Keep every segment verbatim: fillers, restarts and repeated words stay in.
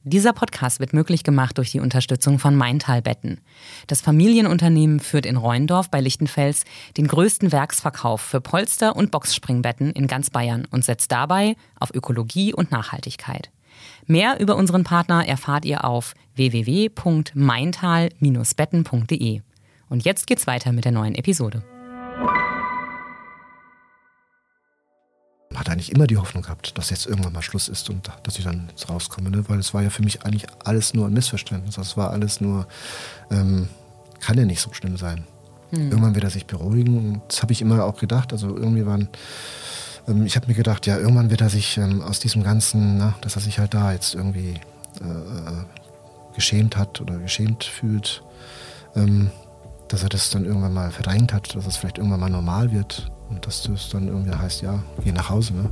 Dieser Podcast wird möglich gemacht durch die Unterstützung von Maintal Betten. Das Familienunternehmen führt in Rheindorf bei Lichtenfels den größten Werksverkauf für Polster- und Boxspringbetten in ganz Bayern und setzt dabei auf Ökologie und Nachhaltigkeit. Mehr über unseren Partner erfahrt ihr auf w w w punkt maintal Bindestrich betten punkt d e. Und jetzt geht's weiter mit der neuen Episode. Man hat eigentlich immer die Hoffnung gehabt, dass jetzt irgendwann mal Schluss ist und dass ich dann jetzt rauskomme, ne? Weil es war ja für mich eigentlich alles nur ein Missverständnis. Es war alles nur, ähm, kann ja nicht so schlimm sein. Hm. Irgendwann wird er sich beruhigen und das habe ich immer auch gedacht. Also irgendwie waren, ähm, ich habe mir gedacht, ja, irgendwann wird er sich ähm, aus diesem Ganzen, na, dass er sich halt da jetzt irgendwie äh, geschämt hat oder geschämt fühlt, ähm, dass er das dann irgendwann mal verdrängt hat, dass es vielleicht irgendwann mal normal wird. Und dass das dann irgendwie heißt, ja, geh nach Hause, ne?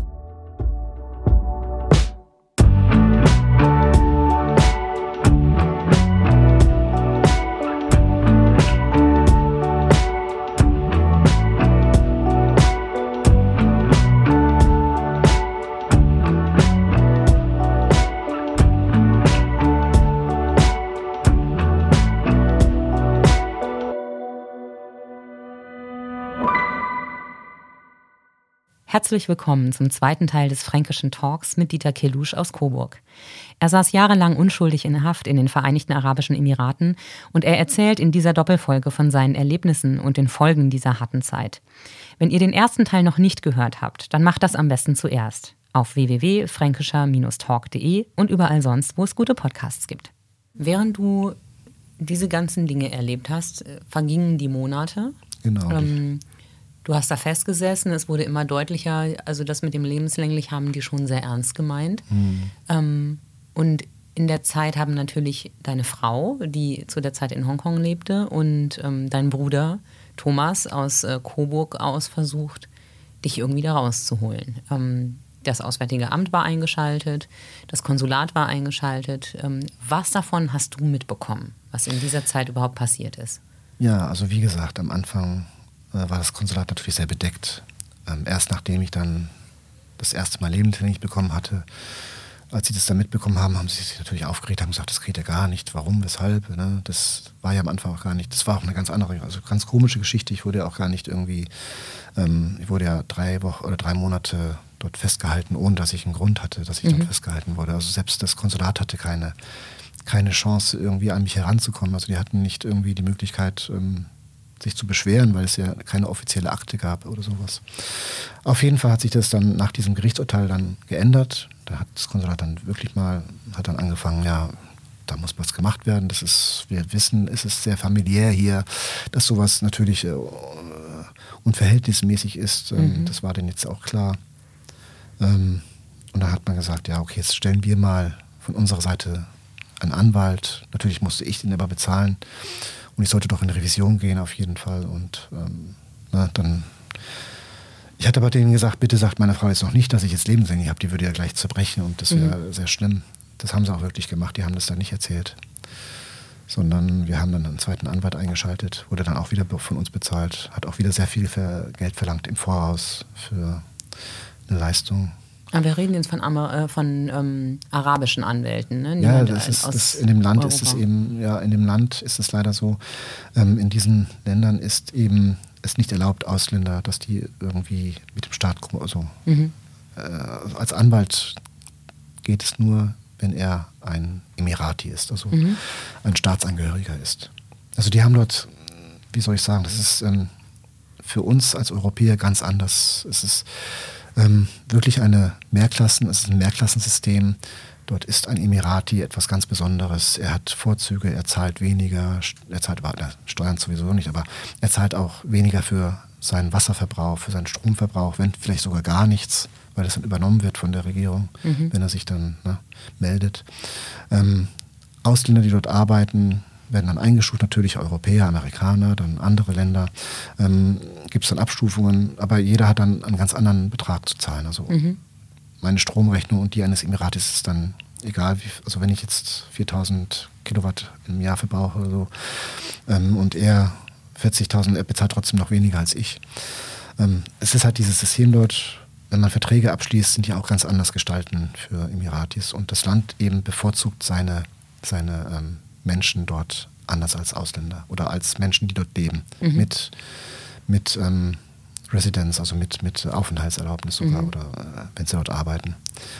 Herzlich willkommen zum zweiten Teil des Fränkischen Talks mit Dieter Kelusch aus Coburg. Er saß jahrelang unschuldig in Haft in den Vereinigten Arabischen Emiraten und er erzählt in dieser Doppelfolge von seinen Erlebnissen und den Folgen dieser harten Zeit. Wenn ihr den ersten Teil noch nicht gehört habt, dann macht das am besten zuerst auf w w w punkt fränkischer Bindestrich talk punkt d e und überall sonst, wo es gute Podcasts gibt. Während du diese ganzen Dinge erlebt hast, vergingen die Monate. Genau. Ähm, Du hast da festgesessen, es wurde immer deutlicher, also das mit dem lebenslänglich haben die schon sehr ernst gemeint. Mhm. Ähm, und in der Zeit haben natürlich deine Frau, die zu der Zeit in Hongkong lebte, und ähm, dein Bruder Thomas aus äh, Coburg aus versucht, dich irgendwie da rauszuholen. Ähm, das Auswärtige Amt war eingeschaltet, das Konsulat war eingeschaltet. Ähm, was davon hast du mitbekommen, was in dieser Zeit überhaupt passiert ist? Ja, also wie gesagt, am Anfang war das Konsulat natürlich sehr bedeckt. Ähm, erst nachdem ich dann das erste Mal lebenslänglich bekommen hatte, als sie das dann mitbekommen haben, haben sie sich natürlich aufgeregt, haben gesagt, das geht ja gar nicht, warum, weshalb. Ne? Das war ja am Anfang auch gar nicht, das war auch eine ganz andere, also ganz komische Geschichte. Ich wurde ja auch gar nicht irgendwie, ähm, ich wurde ja drei Wochen oder drei Monate dort festgehalten, ohne dass ich einen Grund hatte, dass ich mhm. dort festgehalten wurde. Also selbst das Konsulat hatte keine, keine Chance, irgendwie an mich heranzukommen. Also die hatten nicht irgendwie die Möglichkeit, ähm, sich zu beschweren, weil es ja keine offizielle Akte gab oder sowas. Auf jeden Fall hat sich das dann nach diesem Gerichtsurteil dann geändert. Da hat das Konsulat dann wirklich mal, hat dann angefangen, ja, da muss was gemacht werden. Das ist, wir wissen, es ist sehr familiär hier, dass sowas natürlich äh, unverhältnismäßig ist. Ähm, mhm. Das war denen jetzt auch klar. Ähm, und da hat man gesagt, ja, okay, jetzt stellen wir mal von unserer Seite einen Anwalt. Natürlich musste ich den aber bezahlen. Und ich sollte doch in Revision gehen, auf jeden Fall. Und ähm, na, dann, ich hatte aber denen gesagt, bitte sagt meiner Frau jetzt noch nicht, dass ich jetzt lebenslänglich habe. Die würde ja gleich zerbrechen und das wäre mhm. sehr schlimm. Das haben sie auch wirklich gemacht. Die haben das dann nicht erzählt. Sondern wir haben dann einen zweiten Anwalt eingeschaltet, wurde dann auch wieder von uns bezahlt, hat auch wieder sehr viel für Geld verlangt im Voraus für eine Leistung. Aber wir reden jetzt von, äh, von ähm, arabischen Anwälten, ne? Ja, das ist, das in dem Land Europa. ist es eben, ja, in dem Land ist es leider so, ähm, in diesen Ländern ist eben es nicht erlaubt, Ausländer, dass die irgendwie mit dem Staat, also mhm. äh, als Anwalt geht es nur, wenn er ein Emirati ist, also mhm. ein Staatsangehöriger ist. Also die haben dort, wie soll ich sagen, das ist ähm, für uns als Europäer ganz anders. Es ist Ähm, wirklich eine Mehrklassen, es ist ein Mehrklassensystem. Dort ist ein Emirati etwas ganz Besonderes. Er hat Vorzüge, er zahlt weniger, er zahlt er Steuern sowieso nicht, aber er zahlt auch weniger für seinen Wasserverbrauch, für seinen Stromverbrauch, wenn vielleicht sogar gar nichts, weil das dann übernommen wird von der Regierung, mhm. wenn er sich dann ne, meldet. Ähm, Ausländer, die dort arbeiten, werden dann eingestuft, natürlich Europäer, Amerikaner, dann andere Länder. Ähm, gibt es dann Abstufungen, aber jeder hat dann einen ganz anderen Betrag zu zahlen. Also mhm. meine Stromrechnung und die eines Emiratis ist dann egal, wie, also wenn ich jetzt viertausend Kilowatt im Jahr verbrauche oder so ähm, und er vierzigtausend, er bezahlt trotzdem noch weniger als ich. Ähm, es ist halt dieses System dort, wenn man Verträge abschließt, sind die auch ganz anders gestalten für Emiratis. Und das Land eben bevorzugt seine, seine ähm, Menschen dort anders als Ausländer oder als Menschen, die dort leben. Mhm. Mit, mit ähm, Residence, also mit, mit Aufenthaltserlaubnis sogar, mhm. oder äh, wenn sie dort arbeiten.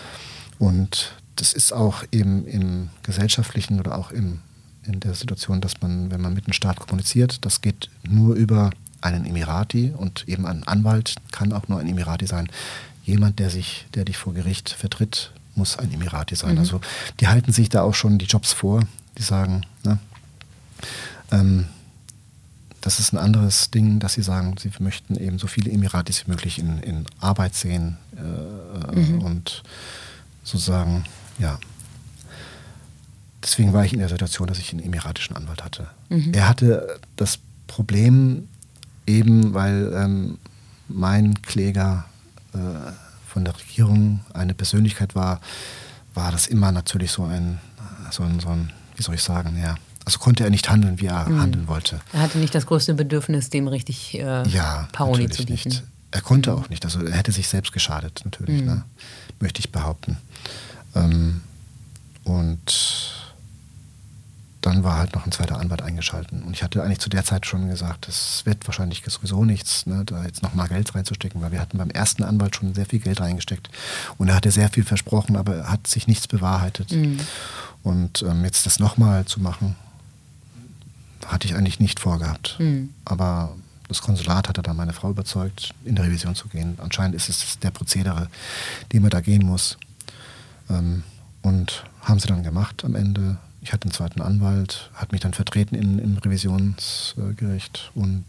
Und das ist auch eben im gesellschaftlichen oder auch im, in der Situation, dass man, wenn man mit dem Staat kommuniziert, das geht nur über einen Emirati, und eben ein Anwalt kann auch nur ein Emirati sein. Jemand, der sich, der dich vor Gericht vertritt, muss ein Emirati sein. Mhm. Also die halten sich da auch schon die Jobs vor. Die sagen, ne, ähm, das ist ein anderes Ding, dass sie sagen, sie möchten eben so viele Emiratis wie möglich in, in Arbeit sehen äh, mhm. und sozusagen, ja. Deswegen war ich in der Situation, dass ich einen emiratischen Anwalt hatte. Mhm. Er hatte das Problem eben, weil ähm, mein Kläger äh, von der Regierung eine Persönlichkeit war, war das immer natürlich so ein, so ein, so ein wie soll ich sagen, ja. Also konnte er nicht handeln, wie er mhm. handeln wollte. Er hatte nicht das größte Bedürfnis, dem richtig äh, ja, Paroli zu bieten. Nicht. Er konnte auch nicht. Also er hätte sich selbst geschadet, natürlich, mhm. ne? Möchte ich behaupten. Ähm, und dann war halt noch ein zweiter Anwalt eingeschaltet. Und ich hatte eigentlich zu der Zeit schon gesagt, das wird wahrscheinlich sowieso nichts, ne, da jetzt nochmal Geld reinzustecken, weil wir hatten beim ersten Anwalt schon sehr viel Geld reingesteckt. Und er hatte sehr viel versprochen, aber er hat sich nichts bewahrheitet. Mhm. Und ähm, jetzt das nochmal zu machen, hatte ich eigentlich nicht vorgehabt. Mhm. Aber das Konsulat hatte dann meine Frau überzeugt, in die Revision zu gehen. Anscheinend ist es der Prozedere, den man da gehen muss. Ähm, und haben sie dann gemacht am Ende. Ich hatte einen zweiten Anwalt, hat mich dann vertreten in, im Revisionsgericht, und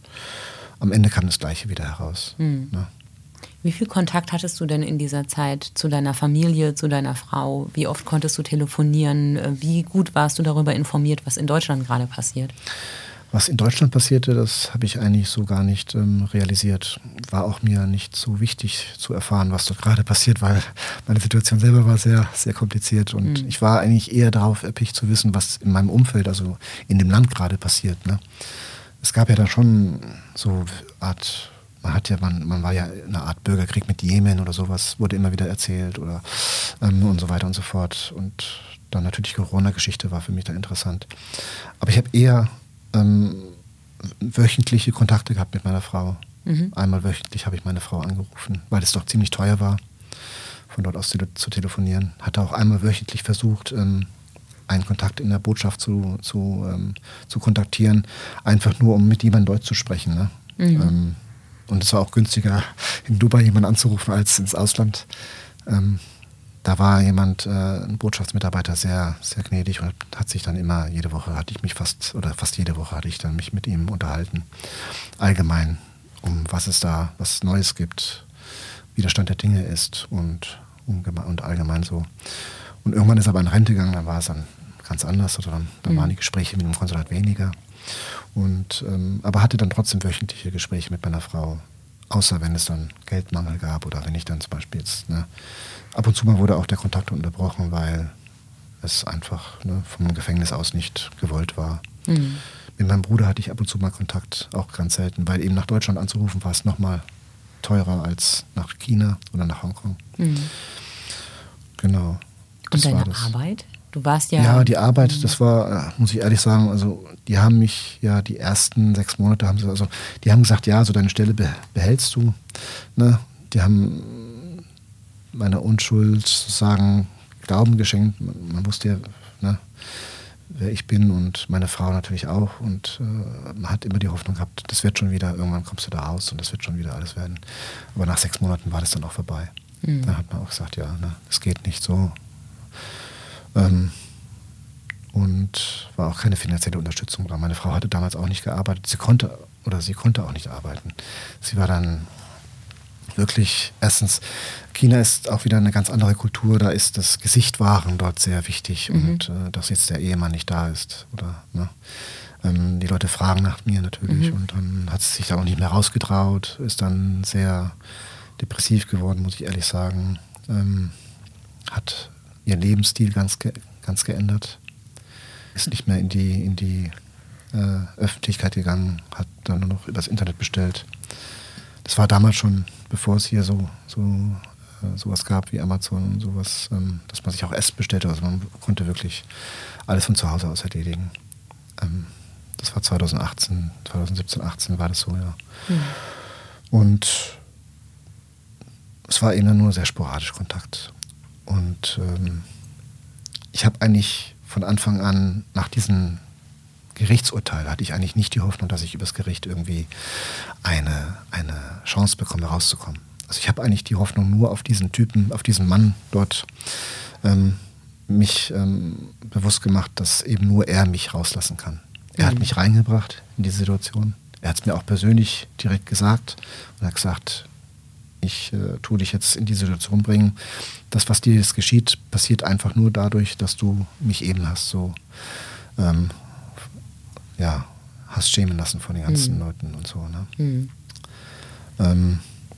am Ende kam das Gleiche wieder heraus. Mhm. Ne? Wie viel Kontakt hattest du denn in dieser Zeit zu deiner Familie, zu deiner Frau? Wie oft konntest du telefonieren? Wie gut warst du darüber informiert, was in Deutschland gerade passiert? Was in Deutschland passierte, das habe ich eigentlich so gar nicht ähm, realisiert. War auch mir nicht so wichtig zu erfahren, was dort gerade passiert, weil meine Situation selber war sehr, sehr kompliziert. Und mhm. ich war eigentlich eher darauf erpicht zu wissen, was in meinem Umfeld, also in dem Land gerade passiert. Ne? Es gab ja dann schon so Art... Man hat ja, man, man war ja in einer Art Bürgerkrieg mit Jemen oder sowas, wurde immer wieder erzählt oder ähm, und so weiter und so fort. Und dann natürlich die Corona-Geschichte war für mich da interessant. Aber ich habe eher ähm, wöchentliche Kontakte gehabt mit meiner Frau. Mhm. Einmal wöchentlich habe ich meine Frau angerufen, weil es doch ziemlich teuer war, von dort aus zu, zu telefonieren. Hatte auch einmal wöchentlich versucht, ähm, einen Kontakt in der Botschaft zu, zu, ähm, zu kontaktieren, einfach nur, um mit jemandem Deutsch zu sprechen. Ne? Mhm. Ähm, Und es war auch günstiger, in Dubai jemanden anzurufen als ins Ausland. Ähm, da war jemand, äh, ein Botschaftsmitarbeiter, sehr, sehr gnädig und hat sich dann immer, jede Woche hatte ich mich fast, oder fast jede Woche hatte ich dann mich mit ihm unterhalten. Allgemein, um was es da, was Neues gibt, wie der Stand der Dinge ist und, und allgemein so. Und irgendwann ist er aber in Rente gegangen, dann war es dann ganz anders, oder dann, dann mhm. waren die Gespräche mit dem Konsulat weniger. Und, ähm, aber hatte dann trotzdem wöchentliche Gespräche mit meiner Frau, außer wenn es dann Geldmangel gab oder wenn ich dann zum Beispiel jetzt, ne, ab und zu mal wurde auch der Kontakt unterbrochen, weil es einfach, ne, vom Gefängnis aus nicht gewollt war. Mhm. Mit meinem Bruder hatte ich ab und zu mal Kontakt, auch ganz selten, weil eben nach Deutschland anzurufen war es nochmal teurer als nach China oder nach Hongkong. Mhm. Genau. Und deine Arbeit? Du warst ja... Ja, die Arbeit, das war, muss ich ehrlich sagen, also die haben mich ja die ersten sechs Monate, haben sie, also die haben gesagt, ja, so deine Stelle behältst du. Ne? Die haben meiner Unschuld sozusagen Glauben geschenkt. Man, man wusste ja, ne, wer ich bin, und meine Frau natürlich auch. Und äh, man hat immer die Hoffnung gehabt, das wird schon wieder, irgendwann kommst du da raus und das wird schon wieder alles werden. Aber nach sechs Monaten war das dann auch vorbei. Mhm. Dann hat man auch gesagt, ja, ne, das geht nicht so. Ähm, und war auch keine finanzielle Unterstützung da. Meine Frau hatte damals auch nicht gearbeitet. Sie konnte, oder sie konnte auch nicht arbeiten. Sie war dann wirklich, erstens, China ist auch wieder eine ganz andere Kultur, da ist das Gesicht wahren dort sehr wichtig, mhm. und äh, dass jetzt der Ehemann nicht da ist. Oder, ne? ähm, die Leute fragen nach mir natürlich, mhm. und dann hat sie sich da auch nicht mehr rausgetraut, ist dann sehr depressiv geworden, muss ich ehrlich sagen. Ähm, hat ihren Lebensstil ganz, ge- ganz geändert. Ist nicht mehr in die, in die äh, Öffentlichkeit gegangen, hat dann nur noch übers Internet bestellt. das war damals schon, bevor es hier so, so äh, sowas gab wie Amazon und sowas, ähm, dass man sich auch Essen bestellte. Also man konnte wirklich alles von zu Hause aus erledigen. Ähm, das war zwanzig achtzehn, zwanzig siebzehn, achtzehn war das so, ja. Mhm. Und es war eben nur sehr sporadisch Kontakt. Und ähm, ich habe eigentlich von Anfang an nach diesem Gerichtsurteil hatte ich eigentlich nicht die Hoffnung, dass ich übers Gericht irgendwie eine, eine Chance bekomme, rauszukommen. Also ich habe eigentlich die Hoffnung nur auf diesen Typen, auf diesen Mann dort ähm, mich ähm, bewusst gemacht, dass eben nur er mich rauslassen kann. Er mhm. hat mich reingebracht in diese Situation. Er hat es mir auch persönlich direkt gesagt und hat gesagt, ich äh, tue dich jetzt in die Situation bringen. Das, was dir jetzt geschieht, passiert einfach nur dadurch, dass du mich eben hast so ähm, ja, hast schämen lassen von den ganzen mhm. Leuten und so. Ne? Mhm. Ähm,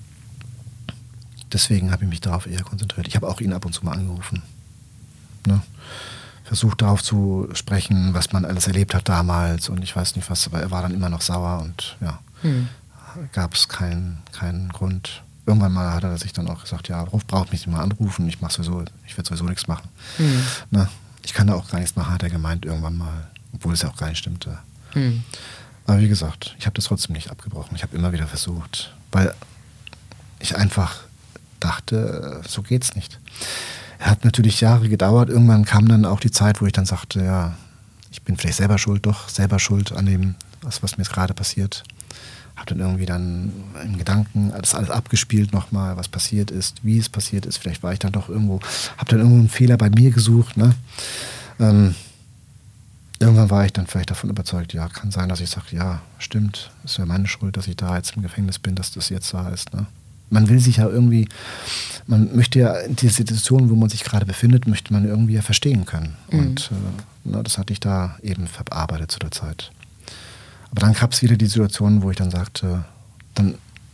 deswegen habe ich mich darauf eher konzentriert. Ich habe auch ihn ab und zu mal angerufen. Ne? Versucht darauf zu sprechen, was man alles erlebt hat damals und ich weiß nicht was, aber er war dann immer noch sauer und ja, mhm. gab es keinen keinen Grund. Irgendwann mal hat er sich dann auch gesagt, ja, Ruf braucht mich nicht mal anrufen, ich mach sowieso, ich werde sowieso nichts machen. Mhm. Ne? Ich kann da auch gar nichts machen, hat er gemeint irgendwann mal, obwohl es ja auch gar nicht stimmte. Mhm. Aber wie gesagt, ich habe das trotzdem nicht abgebrochen. Ich habe immer wieder versucht, weil ich einfach dachte, so geht's nicht. Er hat natürlich Jahre gedauert. Irgendwann kam dann auch die Zeit, wo ich dann sagte, ja, ich bin vielleicht selber schuld, doch selber schuld an dem, was, was mir jetzt gerade passiert. Habe dann irgendwie dann in Gedanken alles, alles abgespielt nochmal, was passiert ist, wie es passiert ist. Vielleicht war ich dann doch irgendwo, habe dann irgendwo einen Fehler bei mir gesucht. Ne? Ähm, irgendwann war ich dann vielleicht davon überzeugt, ja, kann sein, dass ich sage, ja, stimmt, ist ja meine Schuld, dass ich da jetzt im Gefängnis bin, dass das jetzt da ist. Ne? Man will sich ja irgendwie, man möchte ja in der Situation, wo man sich gerade befindet, möchte man irgendwie ja verstehen können. Mhm. Und äh, na, das hatte ich da eben verarbeitet zu der Zeit. Aber dann gab es wieder die Situation, wo ich dann sagte, dann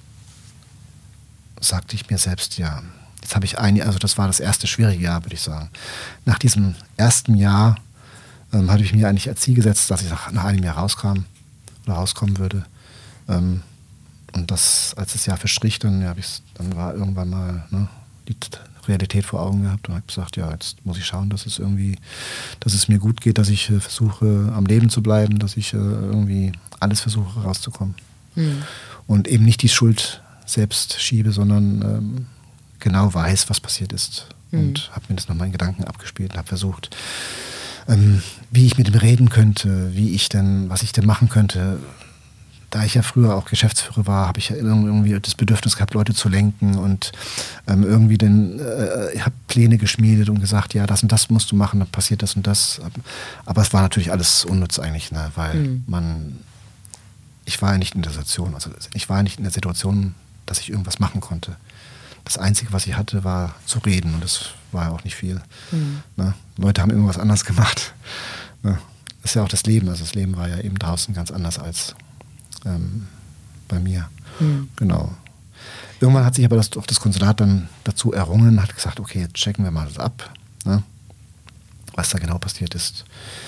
sagte ich mir selbst, ja, jetzt habe ich ein Jahr, also das war das erste schwierige Jahr, würde ich sagen. Nach diesem ersten Jahr ähm, hatte ich mir eigentlich als Ziel gesetzt, dass ich nach, nach einem Jahr rauskam oder rauskommen würde. Ähm, Und das, als das Jahr verstrich, dann, ja, dann war irgendwann mal ne, die Realität vor Augen gehabt und habe gesagt, ja, jetzt muss ich schauen, dass es irgendwie, dass es mir gut geht, dass ich äh, versuche, am Leben zu bleiben, dass ich äh, irgendwie alles versuche, rauszukommen. Mhm. Und eben nicht die Schuld selbst schiebe, sondern ähm, genau weiß, was passiert ist. Mhm. Und habe mir das nochmal in Gedanken abgespielt und habe versucht, ähm, wie ich mit ihm reden könnte, wie ich denn, was ich denn machen könnte. Da ich ja früher auch Geschäftsführer war, habe ich ja irgendwie das Bedürfnis gehabt, Leute zu lenken und ähm, irgendwie den, äh, ich habe Pläne geschmiedet und gesagt, ja, das und das musst du machen, dann passiert das und das. Aber es war natürlich alles unnütz eigentlich, ne? Weil mhm. man, ich war ja nicht in der Situation, also ich war ja nicht in der Situation, dass ich irgendwas machen konnte. Das Einzige, was ich hatte, war zu reden und das war ja auch nicht viel. Mhm. Ne? Leute haben irgendwas anderes gemacht. Ne? Das ist ja auch das Leben, also das Leben war ja eben draußen ganz anders als Ähm, bei mir. Mhm. Genau. Irgendwann hat sich aber das, auch das Konsulat dann dazu errungen, hat gesagt, okay, jetzt checken wir mal das ab, ne, was da genau passiert ist.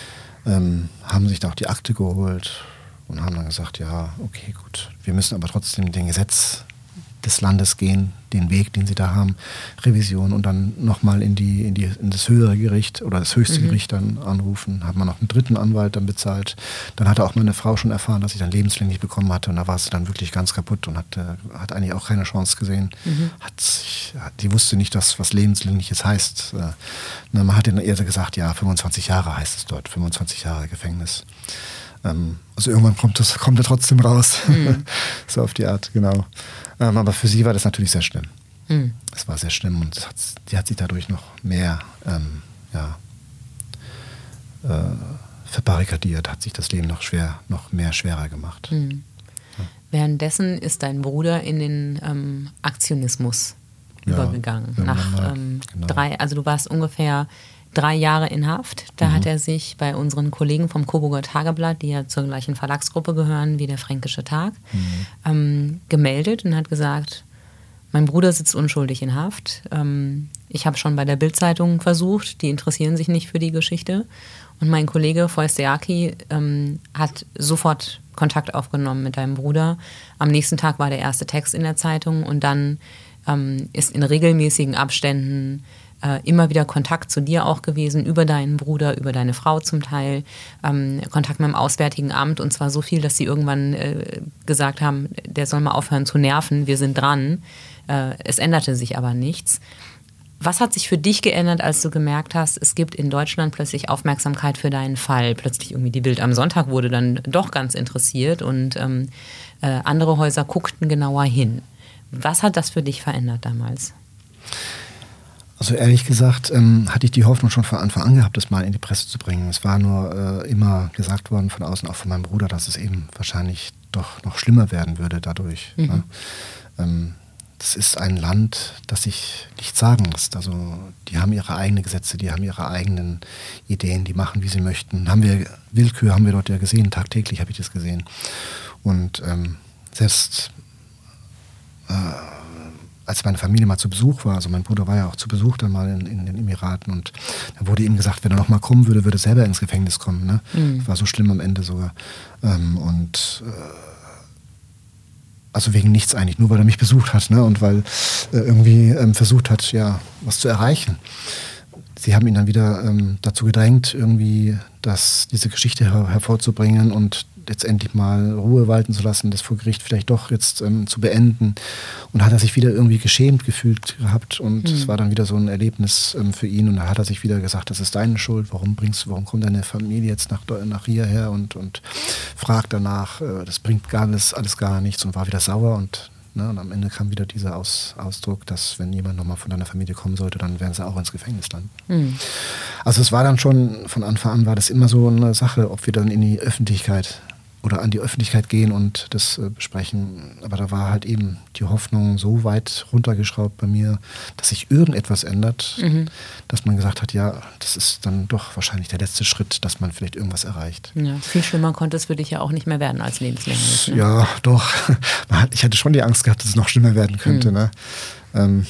Ähm, haben sich da auch die Akte geholt und haben dann gesagt, ja, okay, gut, wir müssen aber trotzdem den Gesetz des Landes gehen, den Weg, den sie da haben, Revision und dann nochmal in die, in die, in das höhere Gericht oder das höchste mhm. Gericht dann anrufen. Hat man noch einen dritten Anwalt dann bezahlt. Dann hatte auch meine Frau schon erfahren, dass ich dann lebenslänglich bekommen hatte und da war sie dann wirklich ganz kaputt und hat, äh, hat eigentlich auch keine Chance gesehen. Mhm. Hat sich, die wusste nicht, dass, was lebenslänglich jetzt heißt. Äh, na, man hat ihr gesagt, ja, fünfundzwanzig Jahre heißt es dort, fünfundzwanzig Jahre Gefängnis. Ähm, also irgendwann kommt das, kommt er trotzdem raus. Mhm. So auf die Art, genau. Ähm, aber für sie war das natürlich sehr schlimm. Mhm. Es war sehr schlimm und hat, die hat sich dadurch noch mehr ähm, ja, äh, verbarrikadiert, hat sich das Leben noch schwer, noch mehr schwerer gemacht. Mhm. Ja. Währenddessen ist dein Bruder in den ähm, Aktionismus ja, übergegangen. Nach ähm, genau. drei, also du warst ungefähr drei Jahre in Haft. Da mhm. hat er sich bei unseren Kollegen vom Coburger Tageblatt, die ja zur gleichen Verlagsgruppe gehören wie der Fränkische Tag, mhm. ähm, gemeldet und hat gesagt, mein Bruder sitzt unschuldig in Haft. Ähm, ich habe schon bei der Bild-Zeitung versucht, die interessieren sich nicht für die Geschichte. Und mein Kollege Foisteaki ähm, hat sofort Kontakt aufgenommen mit deinem Bruder. Am nächsten Tag war der erste Text in der Zeitung und dann ähm, ist in regelmäßigen Abständen äh, immer wieder Kontakt zu dir auch gewesen, über deinen Bruder, über deine Frau zum Teil, ähm, Kontakt mit dem Auswärtigen Amt und zwar so viel, dass sie irgendwann äh, gesagt haben, der soll mal aufhören zu nerven, wir sind dran. Äh, es änderte sich aber nichts. Was hat sich für dich geändert, als du gemerkt hast, es gibt in Deutschland plötzlich Aufmerksamkeit für deinen Fall? Plötzlich irgendwie die Bild am Sonntag wurde dann doch ganz interessiert und ähm, äh, andere Häuser guckten genauer hin. Was hat das für dich verändert damals? Also ehrlich gesagt ähm, hatte ich die Hoffnung schon von Anfang an gehabt, das mal in die Presse zu bringen. Es war nur äh, immer gesagt worden von außen, auch von meinem Bruder, dass es eben wahrscheinlich doch noch schlimmer werden würde dadurch. Mhm. Ne? Ähm, Das ist ein Land, das sich nichts sagen lässt. Also die haben ihre eigenen Gesetze, die haben ihre eigenen Ideen, die machen, wie sie möchten. Haben wir Willkür, haben wir dort ja gesehen, tagtäglich habe ich das gesehen. Und ähm, selbst äh, als meine Familie mal zu Besuch war, also mein Bruder war ja auch zu Besuch dann mal in, in den Emiraten und da wurde ihm gesagt, wenn er nochmal kommen würde, würde er selber ins Gefängnis kommen. Ne? Mhm. War so schlimm am Ende sogar. Ähm, und äh, Also wegen nichts eigentlich, nur weil er mich besucht hat, ne? Und weil er irgendwie ähm, versucht hat, ja, was zu erreichen. Sie haben ihn dann wieder ähm, dazu gedrängt, irgendwie das, diese Geschichte her- hervorzubringen und jetzt endlich mal Ruhe walten zu lassen, das vor Gericht vielleicht doch jetzt ähm, zu beenden. Und da hat er sich wieder irgendwie geschämt gefühlt gehabt und es mhm. war dann wieder so ein Erlebnis ähm, für ihn und da hat er sich wieder gesagt, das ist deine Schuld, warum bringst, warum kommt deine Familie jetzt nach, nach hierher und, und fragt danach, äh, das bringt gar alles, alles gar nichts und war wieder sauer und, ne, und am Ende kam wieder dieser Aus, Ausdruck, dass wenn jemand nochmal von deiner Familie kommen sollte, dann werden sie auch ins Gefängnis landen. Mhm. Also es war dann schon, von Anfang an war das immer so eine Sache, ob wir dann in die Öffentlichkeit oder an die Öffentlichkeit gehen und das äh, besprechen. Aber da war halt eben die Hoffnung so weit runtergeschraubt bei mir, dass sich irgendetwas ändert, mhm. dass man gesagt hat, ja, das ist dann doch wahrscheinlich der letzte Schritt, dass man vielleicht irgendwas erreicht. Ja, viel schlimmer konnte es für dich ja auch nicht mehr werden als lebenslänglich. Ne? Ja, doch. Ich hatte schon die Angst gehabt, dass es noch schlimmer werden könnte. Mhm. Ne? Ähm,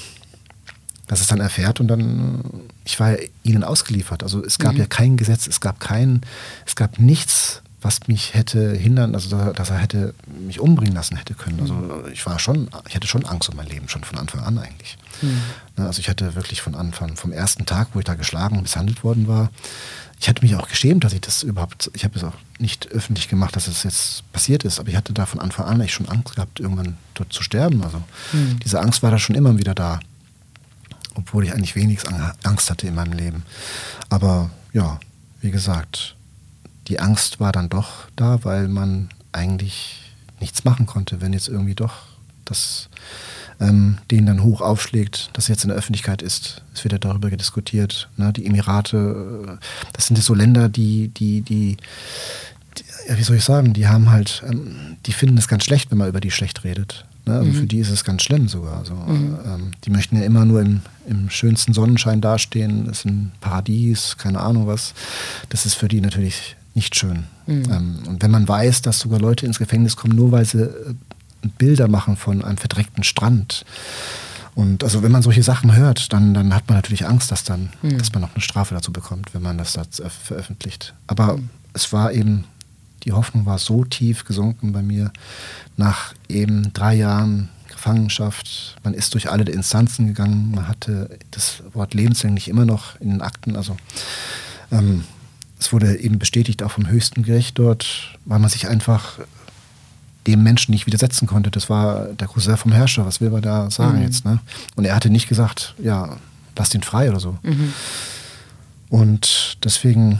dass es dann erfährt und dann, ich war ja ihnen ausgeliefert. Also es gab mhm. ja kein Gesetz, es gab kein, es gab nichts, was mich hätte hindern, also dass er hätte mich umbringen lassen hätte können. Also ich war schon, ich hatte schon Angst um mein Leben, schon von Anfang an eigentlich. Mhm. Also ich hatte wirklich von Anfang, vom ersten Tag, wo ich da geschlagen und misshandelt worden war, ich hatte mich auch geschämt, dass ich das überhaupt, ich habe es auch nicht öffentlich gemacht, dass es jetzt passiert ist, aber ich hatte da von Anfang an echt schon Angst gehabt, irgendwann dort zu sterben. Also mhm. diese Angst war da schon immer wieder da, obwohl ich eigentlich wenig Angst hatte in meinem Leben. Aber ja, wie gesagt, die Angst war dann doch da, weil man eigentlich nichts machen konnte, wenn jetzt irgendwie doch das ähm, den dann hoch aufschlägt, das jetzt in der Öffentlichkeit ist. Es wird ja darüber diskutiert. Ne? Die Emirate, das sind jetzt so Länder, die, die, die, die ja, wie soll ich sagen, die haben halt, ähm, die finden es ganz schlecht, wenn man über die schlecht redet. Ne? Also mhm. für die ist es ganz schlimm sogar. Also, mhm. ähm, die möchten ja immer nur im, im schönsten Sonnenschein dastehen, es ist ein Paradies, keine Ahnung was. Das ist für die natürlich nicht schön. Mhm. Ähm, und wenn man weiß, dass sogar Leute ins Gefängnis kommen, nur weil sie äh, Bilder machen von einem verdreckten Strand. Und also wenn man solche Sachen hört, dann, dann hat man natürlich Angst, dass, dann, mhm. dass man noch eine Strafe dazu bekommt, wenn man das da veröffentlicht. Aber mhm. es war eben, die Hoffnung war so tief gesunken bei mir, nach eben drei Jahren Gefangenschaft. Man ist durch alle Instanzen gegangen, man hatte das Wort lebenslänglich immer noch in den Akten. Also ähm, es wurde eben bestätigt, auch vom höchsten Gericht dort, weil man sich einfach dem Menschen nicht widersetzen konnte. Das war der Cousin vom Herrscher, was will man da sagen mhm. jetzt? Ne? Und er hatte nicht gesagt, ja, lass ihn frei oder so. Mhm. Und deswegen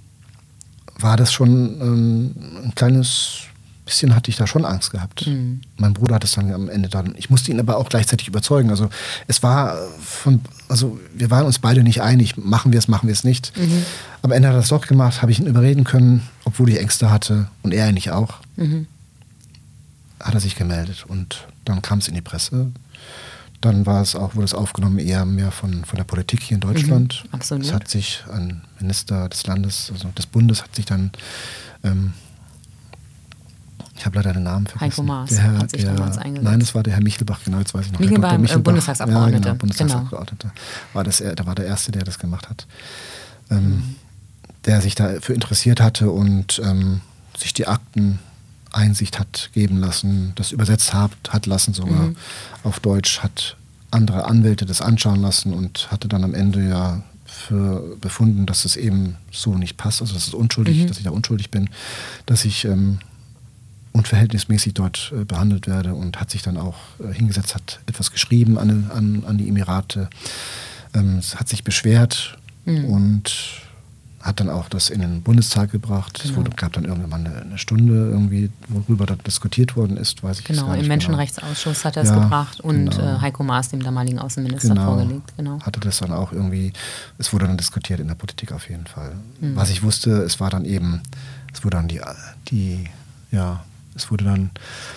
war das schon ähm, ein kleines bisschen, hatte ich da schon Angst gehabt. Mhm. Mein Bruder hat es dann am Ende dann, ich musste ihn aber auch gleichzeitig überzeugen. Also es war von, also wir waren uns beide nicht einig, machen wir es, machen wir es nicht. Mhm. Am Ende hat er es doch gemacht, habe ich ihn überreden können, obwohl ich Ängste hatte und er eigentlich auch. Mhm. Hat er sich gemeldet und dann kam es in die Presse. Dann war es auch, wurde es aufgenommen eher mehr von, von der Politik hier in Deutschland. Mhm, absolut. Es hat sich ein Minister des Landes, also des Bundes, hat sich dann ähm, Ich habe leider den Namen vergessen. Heiko Maas der Herr, hat sich der, damals eingesetzt. Nein, das war der Herr Michelbach, genau, jetzt weiß ich noch. Michelbach, der Michelbach Bundestagsabgeordnete. Ja, genau, Bundestagsabgeordneter. Genau. War das, der war der Erste, der das gemacht hat. Ähm, mhm. Der sich dafür interessiert hatte und ähm, sich die Akten Einsicht hat geben lassen, das übersetzt hat, hat lassen sogar mhm. auf Deutsch, hat andere Anwälte das anschauen lassen und hatte dann am Ende ja für befunden, dass es eben so nicht passt, also dass es unschuldig, mhm. dass ich da unschuldig bin, dass ich ähm, unverhältnismäßig dort äh, behandelt werde und hat sich dann auch äh, hingesetzt, hat etwas geschrieben an, an, an die Emirate, ähm, hat sich beschwert mhm. und hat dann auch das in den Bundestag gebracht. Genau. Es wurde, gab dann irgendwann eine, eine Stunde, irgendwie, worüber da diskutiert worden ist, weiß ich genau, gar nicht im Menschenrechtsausschuss genau. hat er es ja, gebracht und genau. äh, Heiko Maas, dem damaligen Außenminister, genau. vorgelegt. Genau. Hatte das dann auch irgendwie, es wurde dann diskutiert in der Politik auf jeden Fall. Mhm. Was ich wusste, es war dann eben, es wurde dann die, die ja, es wurde dann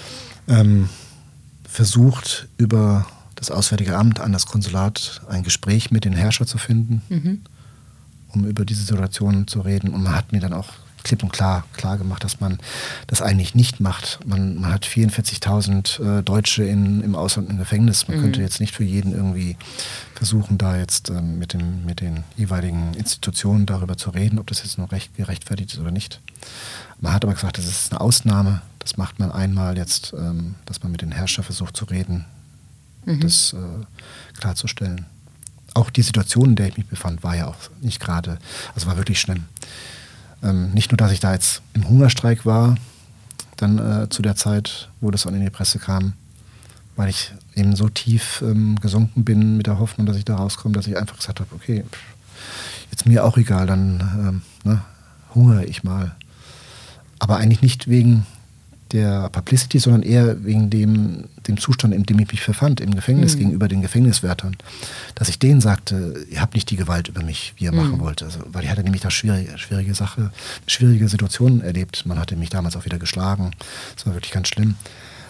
ähm, versucht, über das Auswärtige Amt an das Konsulat ein Gespräch mit den Herrscher zu finden. Mhm. um über diese Situation zu reden. Und man hat mir dann auch klipp und klar, klar gemacht, dass man das eigentlich nicht macht. Man, man hat vierundvierzigtausend äh, Deutsche in, im Ausland im Gefängnis. Man mhm. könnte jetzt nicht für jeden irgendwie versuchen, da jetzt ähm, mit, dem, mit den jeweiligen Institutionen darüber zu reden, ob das jetzt noch recht, gerechtfertigt ist oder nicht. Man hat aber gesagt, das ist eine Ausnahme. Das macht man einmal jetzt, ähm, dass man mit den Herrschern versucht zu reden, mhm. das äh, klarzustellen. Auch die Situation, in der ich mich befand, war ja auch nicht gerade, also war wirklich schlimm. Ähm, nicht nur, dass ich da jetzt im Hungerstreik war, dann äh, zu der Zeit, wo das dann in die Presse kam, weil ich eben so tief ähm, gesunken bin mit der Hoffnung, dass ich da rauskomme, dass ich einfach gesagt habe, okay, jetzt mir auch egal, dann ähm, ne, hungere ich mal. Aber eigentlich nicht wegen der Publicity, sondern eher wegen dem, dem Zustand, in dem ich mich befand, im Gefängnis mhm. gegenüber den Gefängniswärtern. Dass ich denen sagte, ihr habt nicht die Gewalt über mich, wie ihr mhm. machen wollt. Also, weil ich hatte nämlich da schwierige, schwierige Sache, schwierige Situationen erlebt. Man hatte mich damals auch wieder geschlagen. Das war wirklich ganz schlimm.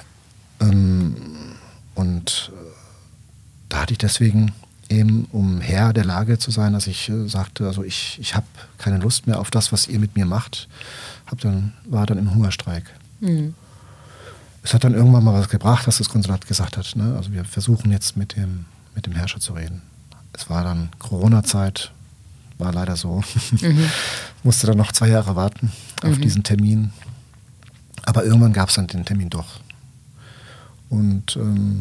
Ähm, und äh, da hatte ich deswegen eben, um Herr der Lage zu sein, dass ich äh, sagte, also ich, ich habe keine Lust mehr auf das, was ihr mit mir macht. Hab dann, war dann im Hungerstreik. Mhm. Es hat dann irgendwann mal was gebracht, dass das Konsulat gesagt hat, ne? Also wir versuchen jetzt mit dem, mit dem Herrscher zu reden. Es war dann Corona-Zeit, war leider so. Mhm. Musste dann noch zwei Jahre warten auf mhm. diesen Termin. Aber irgendwann gab es dann den Termin doch. Und ähm,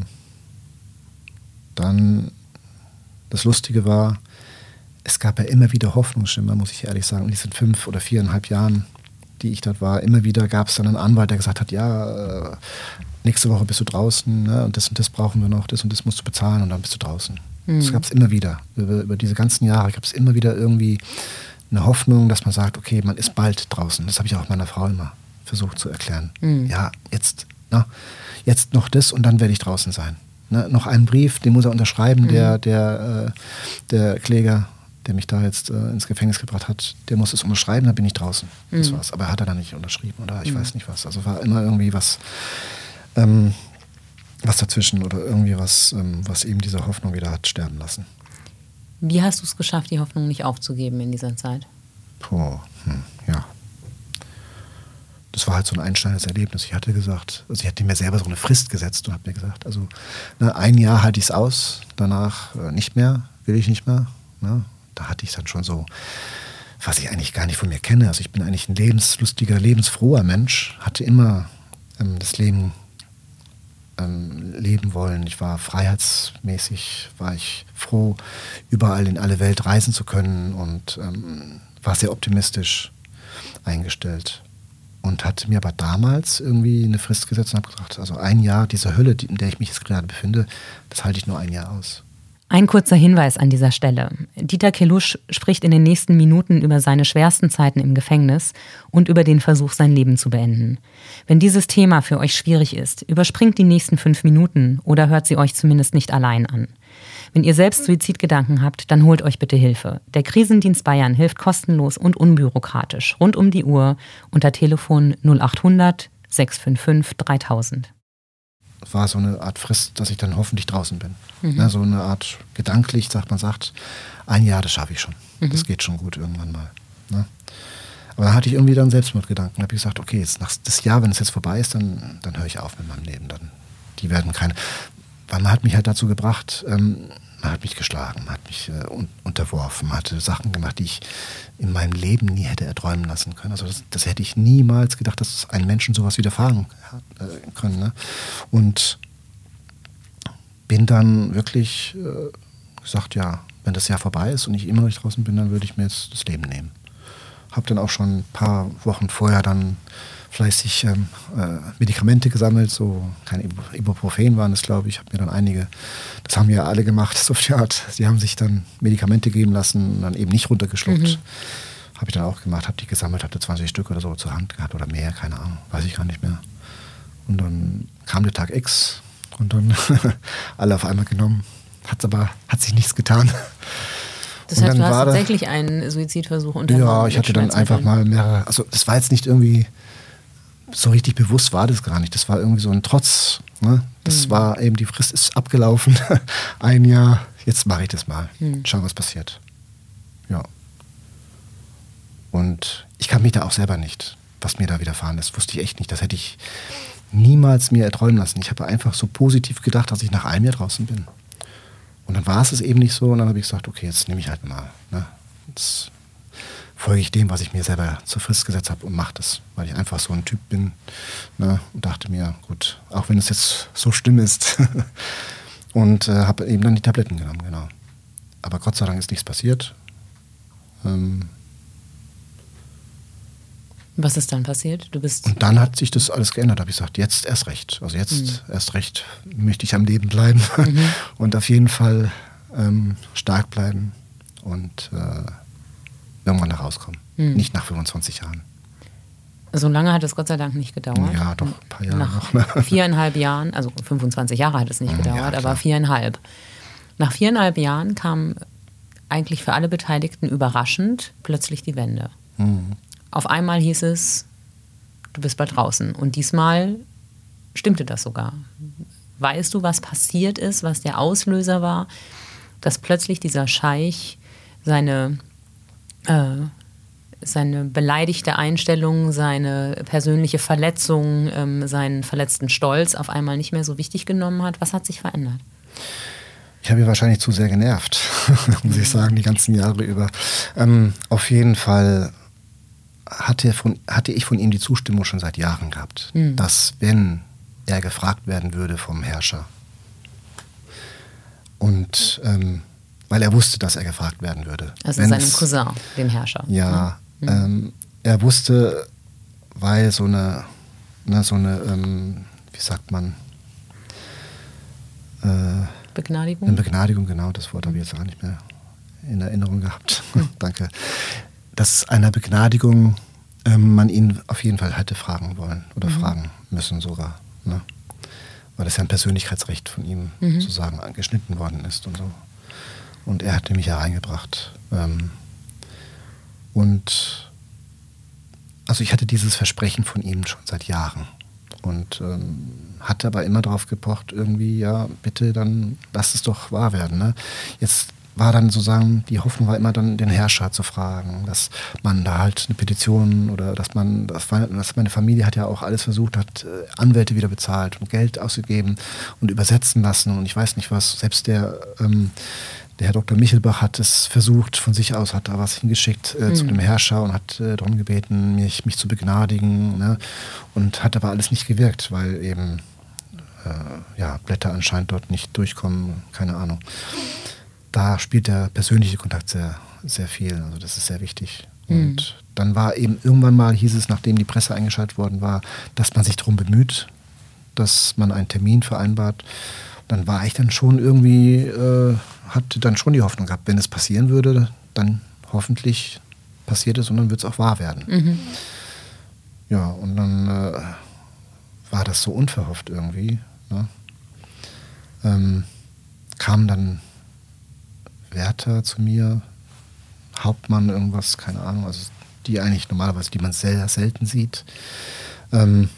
dann, das Lustige war, es gab ja immer wieder Hoffnungsschimmer, muss ich ehrlich sagen, in diesen fünf oder viereinhalb Jahren, die ich dort war, immer wieder gab es dann einen Anwalt, der gesagt hat, ja, äh, nächste Woche bist du draußen, ne, und das und das brauchen wir noch, das und das musst du bezahlen und dann bist du draußen. Mhm. Das gab es immer wieder. Über, über diese ganzen Jahre gab es immer wieder irgendwie eine Hoffnung, dass man sagt, okay, man ist bald draußen. Das habe ich auch meiner Frau immer versucht zu erklären. Mhm. Ja, jetzt, na, jetzt noch das und dann werde ich draußen sein. Ne, noch einen Brief, den muss er unterschreiben, mhm. der, der, äh, der Kläger, der mich da jetzt äh, ins Gefängnis gebracht hat, der muss es unterschreiben, dann bin ich draußen. Mhm. Das war's. Aber er hat er dann nicht unterschrieben oder ich mhm. weiß nicht was. Also war immer irgendwie was, ähm, was dazwischen oder irgendwie was, ähm, was eben diese Hoffnung wieder hat sterben lassen. Wie hast du es geschafft, die Hoffnung nicht aufzugeben in dieser Zeit? Puh, hm, ja. Das war halt so ein einschneidendes Erlebnis. Ich hatte gesagt, also ich hatte mir selber so eine Frist gesetzt und habe mir gesagt, also ne, ein Jahr halte ich es aus, danach äh, nicht mehr, will ich nicht mehr. Ne? Da hatte ich dann schon so, was ich eigentlich gar nicht von mir kenne. Also ich bin eigentlich ein lebenslustiger, lebensfroher Mensch, hatte immer ähm, das Leben ähm, leben wollen. Ich war freiheitsmäßig, war ich froh, überall in alle Welt reisen zu können und ähm, war sehr optimistisch eingestellt. Und hatte mir aber damals irgendwie eine Frist gesetzt und habe gesagt, also ein Jahr, diese Hölle, in der ich mich jetzt gerade befinde, das halte ich nur ein Jahr aus. Ein kurzer Hinweis an dieser Stelle. Dieter Kelusch spricht in den nächsten Minuten über seine schwersten Zeiten im Gefängnis und über den Versuch, sein Leben zu beenden. Wenn dieses Thema für euch schwierig ist, überspringt die nächsten fünf Minuten oder hört sie euch zumindest nicht allein an. Wenn ihr selbst Suizidgedanken habt, dann holt euch bitte Hilfe. Der Krisendienst Bayern hilft kostenlos und unbürokratisch, rund um die Uhr, unter Telefon null achthundert sechs fünf fünf dreitausend. War so eine Art Frist, dass ich dann hoffentlich draußen bin. Mhm. Ja, so eine Art gedanklich, sagt man sagt, ein Jahr, das schaffe ich schon. Mhm. Das geht schon gut irgendwann mal. Ne? Aber dann hatte ich irgendwie dann Selbstmordgedanken. Da habe ich gesagt, okay, jetzt nach das Jahr, wenn es jetzt vorbei ist, dann, dann höre ich auf mit meinem Leben. Dann, die werden keine... Weil man hat mich halt dazu gebracht, ähm, man hat mich geschlagen, man hat mich äh, un- unterworfen, man hatte Sachen gemacht, die ich in meinem Leben nie hätte erträumen lassen können. Also das, das hätte ich niemals gedacht, dass einem Menschen sowas widerfahren äh, können. Ne? Und bin dann wirklich äh, gesagt, ja, wenn das Jahr vorbei ist und ich immer noch nicht draußen bin, dann würde ich mir jetzt das Leben nehmen. Habe dann auch schon ein paar Wochen vorher dann fleißig ähm, äh, Medikamente gesammelt, so kein Ibuprofen waren es, glaube ich. Ich habe mir dann einige, das haben ja alle gemacht, so auf die Art. Sie haben sich dann Medikamente geben lassen und dann eben nicht runtergeschluckt. Mhm. Habe ich dann auch gemacht, habe die gesammelt, hatte zwanzig Stück oder so zur Hand gehabt oder mehr, keine Ahnung, weiß ich gar nicht mehr. Und dann kam der Tag X und dann alle auf einmal genommen. Hat's aber, hat sich nichts getan. Das heißt, du hast tatsächlich einen Suizidversuch unternommen? Ja, ich hatte dann einfach mal mehrere, also das war jetzt nicht irgendwie, so richtig bewusst war das gar nicht. Das war irgendwie so ein Trotz. Ne? Das mhm. war eben, die Frist ist abgelaufen, ein Jahr, jetzt mache ich das mal. Mhm. Schauen, was passiert. Ja. Und ich kann mich da auch selber nicht, was mir da widerfahren ist, wusste ich echt nicht. Das hätte ich niemals mir erträumen lassen. Ich habe einfach so positiv gedacht, dass ich nach einem Jahr draußen bin. Und dann war es es eben nicht so und dann habe ich gesagt, okay, jetzt nehme ich halt mal. Ne? Jetzt folge ich dem, was ich mir selber zur Frist gesetzt habe und mache das, weil ich einfach so ein Typ bin. Ne? Und dachte mir, gut, auch wenn es jetzt so schlimm ist. Und äh, habe eben dann die Tabletten genommen, genau. Aber Gott sei Dank ist nichts passiert. Ähm Was ist dann passiert? Du bist und dann hat sich das alles geändert. Da habe ich gesagt, jetzt erst recht. Also jetzt mhm. erst recht möchte ich am Leben bleiben mhm. und auf jeden Fall ähm, stark bleiben und äh, irgendwann da rauskommen. Mhm. Nicht nach fünfundzwanzig Jahren. So lange hat es Gott sei Dank nicht gedauert. Ja, doch, ein paar Jahre nach noch. viereinhalb Jahren, also fünfundzwanzig Jahre hat es nicht gedauert, ja, aber viereinhalb. Nach viereinhalb Jahren kam eigentlich für alle Beteiligten überraschend plötzlich die Wende. Mhm. Auf einmal hieß es, du bist bald draußen. Und diesmal stimmte das sogar. Weißt du, was passiert ist, was der Auslöser war, dass plötzlich dieser Scheich seine, äh, seine beleidigte Einstellung, seine persönliche Verletzung, ähm, seinen verletzten Stolz auf einmal nicht mehr so wichtig genommen hat? Was hat sich verändert? Ich habe ihn wahrscheinlich zu sehr genervt, muss ich sagen, die ganzen Jahre über. Ähm, auf jeden Fall hatte, von, hatte ich von ihm die Zustimmung schon seit Jahren gehabt, mhm. dass wenn er gefragt werden würde vom Herrscher und ähm, weil er wusste, dass er gefragt werden würde. Also seinem Cousin, dem Herrscher. Ja, mhm. ähm, er wusste, weil so eine, ne, so eine, ähm, wie sagt man, äh, Begnadigung? Eine Begnadigung, genau, das Wort habe ich jetzt gar nicht mehr in Erinnerung gehabt. Mhm. Danke. Dass einer Begnadigung ähm, man ihn auf jeden Fall hätte fragen wollen oder mhm. fragen müssen sogar. Ne? Weil das ja ein Persönlichkeitsrecht von ihm mhm. sozusagen angeschnitten worden ist und so. Und er hatte mich ja reingebracht. Ähm, und also ich hatte dieses Versprechen von ihm schon seit Jahren. Und ähm, hatte aber immer darauf gepocht, irgendwie, ja, bitte, dann lass es doch wahr werden. Ne? Jetzt war dann sozusagen, die Hoffnung war immer dann, den Herrscher zu fragen, dass man da halt eine Petition oder dass man, dass meine Familie hat ja auch alles versucht, hat Anwälte wieder bezahlt und Geld ausgegeben und übersetzen lassen und ich weiß nicht was, selbst der, ähm, der Herr Doktor Michelbach hat es versucht, von sich aus, hat da was hingeschickt äh, mhm. zu dem Herrscher und hat äh, darum gebeten, mich, mich zu begnadigen, ne? Und hat aber alles nicht gewirkt, weil eben äh, ja, Blätter anscheinend dort nicht durchkommen, keine Ahnung. Da spielt der persönliche Kontakt sehr, sehr viel, also das ist sehr wichtig. Mhm. Und dann war eben irgendwann mal, hieß es, nachdem die Presse eingeschaltet worden war, dass man sich darum bemüht, dass man einen Termin vereinbart. Dann war ich dann schon irgendwie, äh, hatte dann schon die Hoffnung gehabt, wenn es passieren würde, dann hoffentlich passiert es und dann wird es auch wahr werden. Mhm. Ja, und dann äh, war das so unverhofft irgendwie. Ne? Ähm, kam dann Wärter zu mir, Hauptmann, irgendwas, keine Ahnung, also die eigentlich normalerweise, die man sehr selten sieht. Ähm,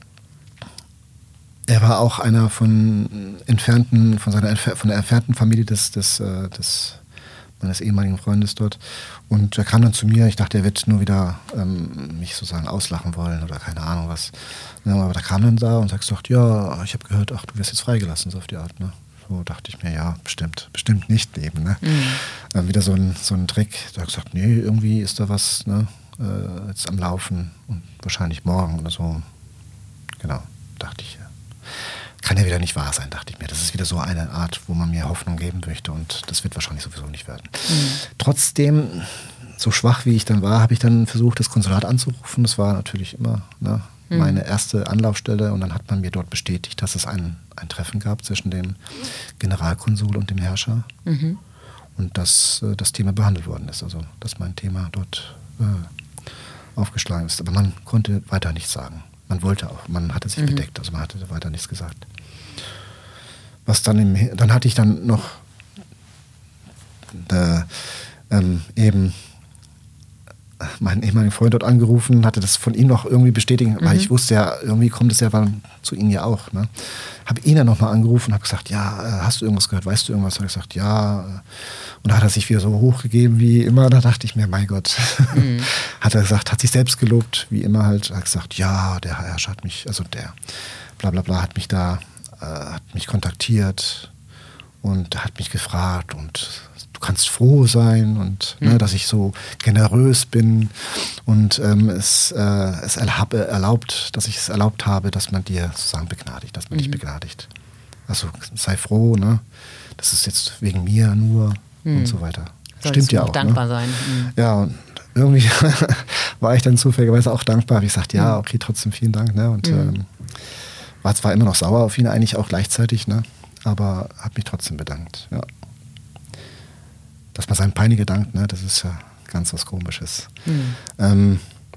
er war auch einer von entfernten, von seiner von der entfernten Familie des, des, des meines ehemaligen Freundes dort. Und er kam dann zu mir, ich dachte, er wird nur wieder ähm, mich sozusagen auslachen wollen oder keine Ahnung was. Ja, aber da kam dann da und hat gesagt, ja, ich habe gehört, ach, du wirst jetzt freigelassen, so auf die Art. Ne? So dachte ich mir, ja, bestimmt, bestimmt nicht eben. Ne? Mhm. Dann wieder so ein, so ein Trick. Da hat gesagt, nee, irgendwie ist da was ne, äh, jetzt am Laufen und wahrscheinlich morgen oder so. Genau, dachte ich. Ja. Kann ja wieder nicht wahr sein, dachte ich mir. Das ist wieder so eine Art, wo man mir Hoffnung geben möchte und das wird wahrscheinlich sowieso nicht werden. Mhm. Trotzdem, so schwach wie ich dann war, habe ich dann versucht, das Konsulat anzurufen. Das war natürlich immer ne, mhm. meine erste Anlaufstelle und dann hat man mir dort bestätigt, dass es ein, ein Treffen gab zwischen dem Generalkonsul und dem Herrscher mhm. und dass äh, das Thema behandelt worden ist. Also, dass mein Thema dort äh, aufgeschlagen ist. Aber man konnte weiter nichts sagen. Man wollte auch, man hatte sich mhm. bedeckt, also man hatte weiter nichts gesagt. Was dann im, dann hatte ich dann noch äh, ähm, eben meinen ehemaligen Freund dort angerufen, hatte das von ihm noch irgendwie bestätigt, mhm. weil ich wusste ja, irgendwie kommt es ja zu Ihnen ja auch. Ne? Habe ihn dann nochmal angerufen, habe gesagt, ja, hast du irgendwas gehört, weißt du irgendwas? Habe ich gesagt, ja. Und da hat er sich wieder so hochgegeben wie immer. Da dachte ich mir, mein Gott. Mhm. Hat er gesagt, hat sich selbst gelobt, wie immer halt. Hat gesagt, ja, der Herrscher hat mich, also der bla bla bla hat mich da, äh, hat mich kontaktiert und hat mich gefragt und du kannst froh sein und mhm. ne, dass ich so generös bin und ähm, es, äh, es erlab, erlaubt, dass ich es erlaubt habe, dass man dir sozusagen begnadigt, dass man mhm. dich begnadigt. Also sei froh, ne? Das ist jetzt wegen mir nur mhm. und so weiter. Sollst Stimmt du ja auch auch. dankbar ne? sein. Mhm. Ja, und irgendwie war ich dann zufälligerweise auch dankbar. Habe ich gesagt, ja, okay, trotzdem vielen Dank. Ne? Und mhm. ähm, war zwar immer noch sauer auf ihn eigentlich auch gleichzeitig, ne? Aber habe mich trotzdem bedankt. Ja. Dass man seinem Peiniger dankt, ne? Das ist ja ganz was Komisches. Mhm. Ähm,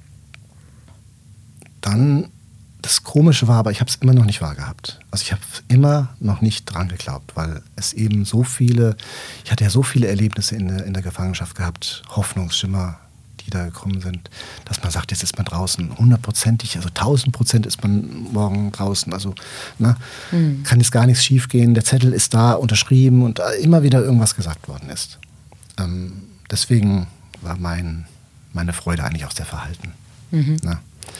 dann, das Komische war, aber ich habe es immer noch nicht wahrgehabt. Also ich habe immer noch nicht dran geglaubt, weil es eben so viele, ich hatte ja so viele Erlebnisse in der, in der Gefangenschaft gehabt, Hoffnungsschimmer, die da gekommen sind, dass man sagt, jetzt ist man draußen, hundertprozentig, also tausend Prozent ist man morgen draußen, also ne, mhm. kann jetzt gar nichts schief gehen, der Zettel ist da, unterschrieben und immer wieder irgendwas gesagt worden ist. Ähm, deswegen war mein, meine Freude eigentlich auch sehr verhalten. Mhm. Ne?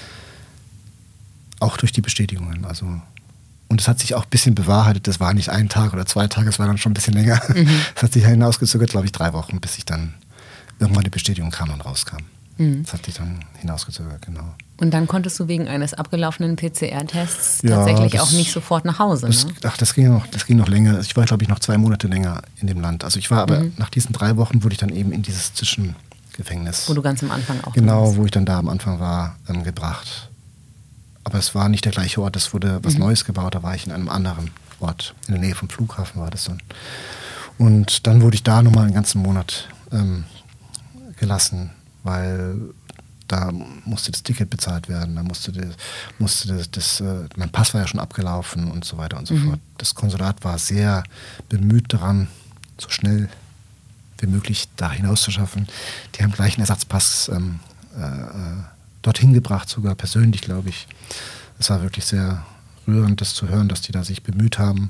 Auch durch die Bestätigungen, also und es hat sich auch ein bisschen bewahrheitet, das war nicht ein Tag oder zwei Tage, es war dann schon ein bisschen länger. Es mhm. hat sich hinausgezögert, glaube ich, drei Wochen, bis ich dann irgendwann die Bestätigung kam und rauskam. Mhm. Das hat sich dann hinausgezögert, genau. Und dann konntest du wegen eines abgelaufenen P C R-Tests ja, tatsächlich das, auch nicht sofort nach Hause, das, ne? Ach, das ging, noch, das ging noch länger. Ich war, glaube ich, noch zwei Monate länger in dem Land. Also ich war aber, mhm. nach diesen drei Wochen wurde ich dann eben in dieses Zwischengefängnis. Wo du ganz am Anfang auch Genau, warst. Wo ich dann da am Anfang war, ähm, gebracht. Aber es war nicht der gleiche Ort, es wurde was mhm. Neues gebaut, da war ich in einem anderen Ort. In der Nähe vom Flughafen war das dann. Und dann wurde ich da nochmal einen ganzen Monat ähm, gelassen, weil da musste das Ticket bezahlt werden, da musste das, musste das, das äh, mein Pass war ja schon abgelaufen und so weiter und so mhm. fort. Das Konsulat war sehr bemüht daran, so schnell wie möglich da hinaus zu schaffen. Die haben gleich einen Ersatzpass ähm, äh, dorthin gebracht, sogar persönlich, glaube ich. Es war wirklich sehr rührend, das zu hören, dass die da sich bemüht haben.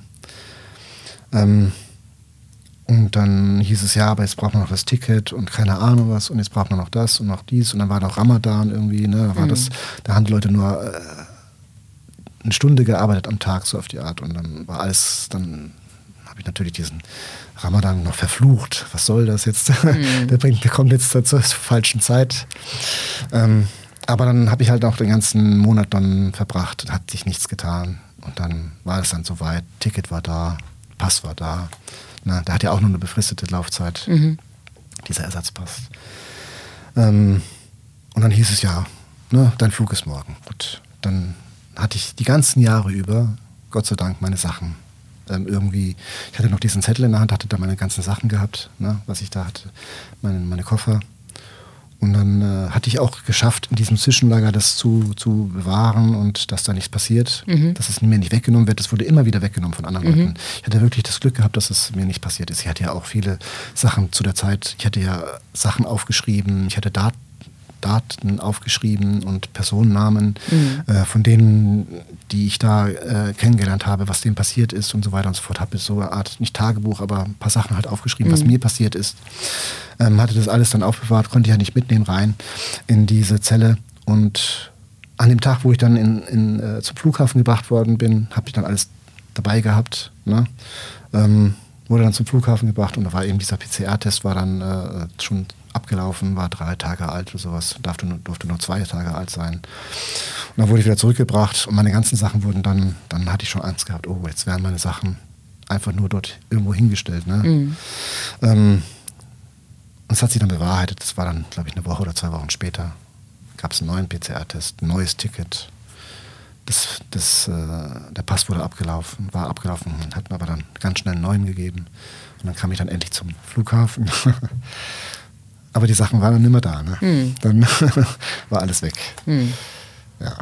Ähm, Und dann hieß es, ja, aber jetzt braucht man noch das Ticket und keine Ahnung was und jetzt braucht man noch das und noch dies und dann war noch Ramadan irgendwie, ne, da war mhm. das, da haben die Leute nur äh, eine Stunde gearbeitet am Tag, so auf die Art und dann war alles, dann habe ich natürlich diesen Ramadan noch verflucht, was soll das jetzt, mhm. der, bringt, der kommt jetzt zur, zur falschen Zeit. Ähm, aber dann habe ich halt auch den ganzen Monat dann verbracht, hat sich nichts getan und dann war es dann soweit, Ticket war da, Pass war da. Na, der hat ja auch nur eine befristete Laufzeit, mhm. dieser Ersatzpass. Ähm, und dann hieß es ja, ne, dein Flug ist morgen. Gut, dann hatte ich die ganzen Jahre über, Gott sei Dank, meine Sachen. Ähm, irgendwie, ich hatte noch diesen Zettel in der Hand, hatte da meine ganzen Sachen gehabt, ne, was ich da hatte, meine, meine Koffer. Und dann äh, hatte ich auch geschafft, in diesem Zwischenlager das zu, zu bewahren und dass da nichts passiert, mhm. dass es mir nicht weggenommen wird. Das wurde immer wieder weggenommen von anderen mhm. Leuten. Ich hatte wirklich das Glück gehabt, dass es mir nicht passiert ist. Ich hatte ja auch viele Sachen zu der Zeit, ich hatte ja Sachen aufgeschrieben, ich hatte Dat- Daten aufgeschrieben und Personennamen mhm. äh, von denen, die ich da äh, kennengelernt habe, was denen passiert ist und so weiter und so fort. Habe so eine Art, nicht Tagebuch, aber ein paar Sachen halt aufgeschrieben, mhm. was mir passiert ist. Ähm, hatte das alles dann aufbewahrt, konnte ich ja nicht mitnehmen rein in diese Zelle. Und an dem Tag, wo ich dann in, in, äh, zum Flughafen gebracht worden bin, habe ich dann alles dabei gehabt. Ne? Ähm, wurde dann zum Flughafen gebracht und da war eben dieser P C R-Test, war dann äh, schon abgelaufen, war drei Tage alt oder sowas, durfte nur, durfte nur zwei Tage alt sein. Und dann wurde ich wieder zurückgebracht und meine ganzen Sachen wurden dann, dann hatte ich schon Angst gehabt, oh, jetzt werden meine Sachen einfach nur dort irgendwo hingestellt. Ne? Mhm. Ähm, und es hat sich dann bewahrheitet, das war dann, glaube ich, eine Woche oder zwei Wochen später, gab es einen neuen P C R-Test, ein neues Ticket. Das, das, äh, der Pass wurde abgelaufen, war abgelaufen und hat mir aber dann ganz schnell einen neuen gegeben. Und dann kam ich dann endlich zum Flughafen. Aber die Sachen waren dann nicht mehr da. Ne? Hm. Dann war alles weg. Hm. Ja.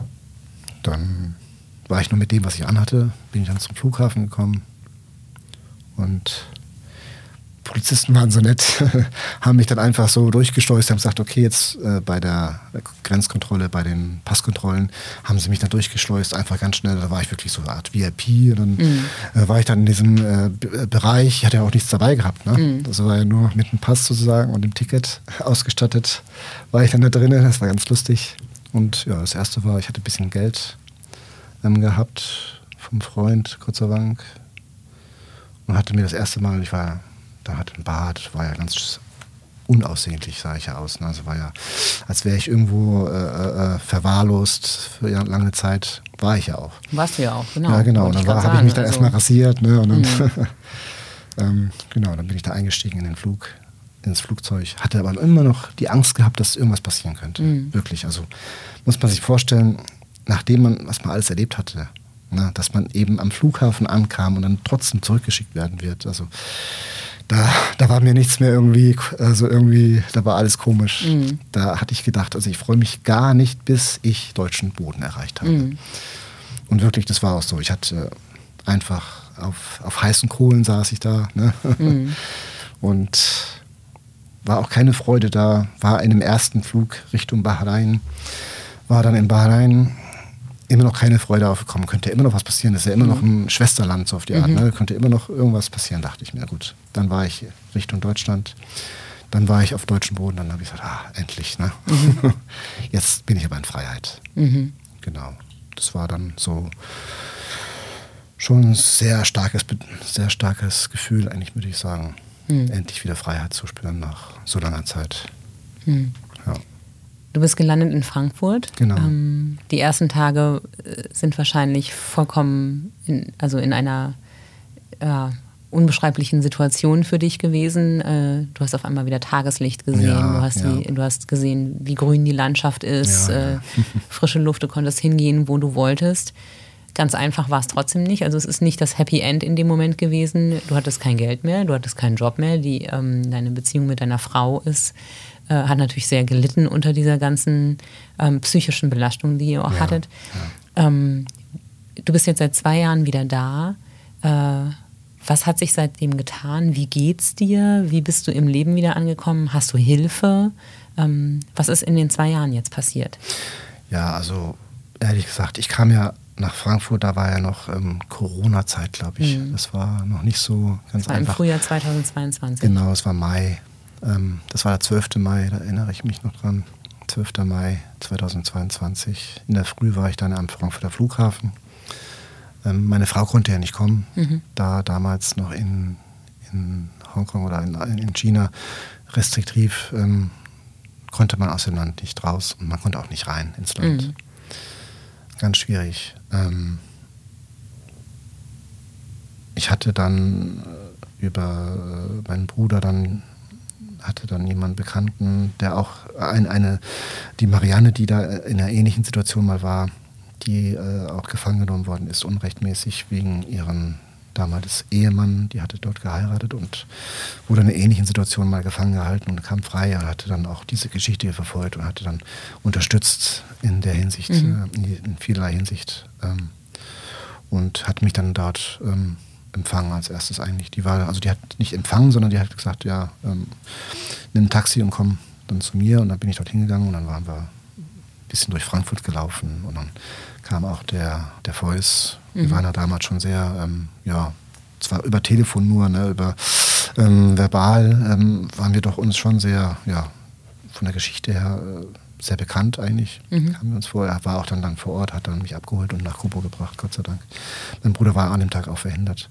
Dann war ich nur mit dem, was ich anhatte, bin ich dann zum Flughafen gekommen. Und Polizisten waren so nett, haben mich dann einfach so durchgeschleust, haben gesagt, okay, jetzt äh, bei der Grenzkontrolle, bei den Passkontrollen, haben sie mich dann durchgeschleust, einfach ganz schnell. Da war ich wirklich so eine Art V I P. Und dann mhm. äh, war ich dann in diesem äh, B- Bereich, ich hatte ja auch nichts dabei gehabt. Ne? Mhm. Das war ja nur mit dem Pass sozusagen und dem Ticket ausgestattet, war ich dann da drinnen. Das war ganz lustig. Und ja, das erste war, ich hatte ein bisschen Geld ähm, gehabt vom Freund, Gott sei Dank. Und hatte mir das erste Mal, ich war da hatte ein Bart, war ja ganz unaussehentlich, sah ich ja aus. Also war ja, als wäre ich irgendwo äh, äh, verwahrlost für lange Zeit, war ich ja auch. Warst du ja auch, genau. Ja, genau. Und dann habe ich mich dann also erstmal rasiert. Ne? Und dann, mhm. ähm, genau, dann bin ich da eingestiegen in den Flug, ins Flugzeug. Hatte aber immer noch die Angst gehabt, dass irgendwas passieren könnte. Mhm. Wirklich. Also muss man sich vorstellen, nachdem man, was man alles erlebt hatte, ne, dass man eben am Flughafen ankam und dann trotzdem zurückgeschickt werden wird. Also Da, da war mir nichts mehr irgendwie, also irgendwie, da war alles komisch. Mhm. Da hatte ich gedacht, also ich freue mich gar nicht, bis ich deutschen Boden erreicht habe. Mhm. Und wirklich, das war auch so. Ich hatte einfach auf, auf heißen Kohlen saß ich da. Ne? Mhm. Und war auch keine Freude da. War in dem ersten Flug Richtung Bahrain. War dann in Bahrain. Immer noch keine Freude aufgekommen, könnte immer noch was passieren. Das ist ja immer mhm. noch ein Schwesterland so auf die Art. Mhm. Ne? Könnte immer noch irgendwas passieren, dachte ich mir. Gut, dann war ich Richtung Deutschland. Dann war ich auf deutschem Boden. Dann habe ich gesagt, ah, endlich. Ne? Mhm. Jetzt bin ich aber in Freiheit. Mhm. Genau. Das war dann so schon ein sehr starkes, sehr starkes Gefühl, eigentlich würde ich sagen. Mhm. Endlich wieder Freiheit zu spüren nach so langer Zeit. Mhm. Ja. Du bist gelandet in Frankfurt. Genau. Ähm, die ersten Tage sind wahrscheinlich vollkommen in, also in einer äh, unbeschreiblichen Situation für dich gewesen. Äh, du hast auf einmal wieder Tageslicht gesehen. Ja, du, hast ja. die, du hast gesehen, wie grün die Landschaft ist. Ja, äh, frische Luft, du konntest hingehen, wo du wolltest. Ganz einfach war es trotzdem nicht. Also es ist nicht das Happy End in dem Moment gewesen. Du hattest kein Geld mehr, du hattest keinen Job mehr. Die, ähm, deine Beziehung mit deiner Frau ist hat natürlich sehr gelitten unter dieser ganzen ähm, psychischen Belastung, die ihr auch ja, hattet. Ja. Ähm, du bist jetzt seit zwei Jahren wieder da. Äh, was hat sich seitdem getan? Wie geht's dir? Wie bist du im Leben wieder angekommen? Hast du Hilfe? Ähm, was ist in den zwei Jahren jetzt passiert? Ja, also ehrlich gesagt, ich kam ja nach Frankfurt, da war ja noch ähm, Corona-Zeit, glaube ich. Mhm. Das war noch nicht so ganz das war einfach. Im Frühjahr zweitausendzweiundzwanzig. Genau, es war Mai. Das war der zwölfte Mai, da erinnere ich mich noch dran. zwölfter Mai zweitausendzweiundzwanzig. In der Früh war ich dann am Frankfurter Flughafen. Meine Frau konnte ja nicht kommen, mhm. da damals noch in, in Hongkong oder in, in China restriktiv ähm, konnte man aus dem Land nicht raus und man konnte auch nicht rein ins Land. Mhm. Ganz schwierig. Ähm, ich hatte dann über meinen Bruder dann hatte dann jemanden Bekannten, der auch ein, eine, die Marianne, die da in einer ähnlichen Situation mal war, die äh, auch gefangen genommen worden ist, unrechtmäßig wegen ihren damals Ehemann, die hatte dort geheiratet und wurde in einer ähnlichen Situation mal gefangen gehalten und kam frei und hatte dann auch diese Geschichte verfolgt und hatte dann unterstützt in der Hinsicht, mhm. äh, in vielerlei Hinsicht ähm, und hat mich dann dort ähm, empfangen als erstes eigentlich. Die war, also die hat nicht empfangen, sondern die hat gesagt, ja, ähm, nimm ein Taxi und komm dann zu mir und dann bin ich dort hingegangen und dann waren wir ein bisschen durch Frankfurt gelaufen und dann kam auch der, der Feuss. Mhm. Wir waren ja damals schon sehr, ähm, ja, zwar über Telefon nur, ne, über ähm, verbal ähm, waren wir doch uns schon sehr, ja, von der Geschichte her äh, sehr bekannt eigentlich. Mhm. Kamen wir uns vor. Er war auch dann, dann vor Ort, hat dann mich abgeholt und nach Kobo gebracht, Gott sei Dank. Mein Bruder war an dem Tag auch verhindert.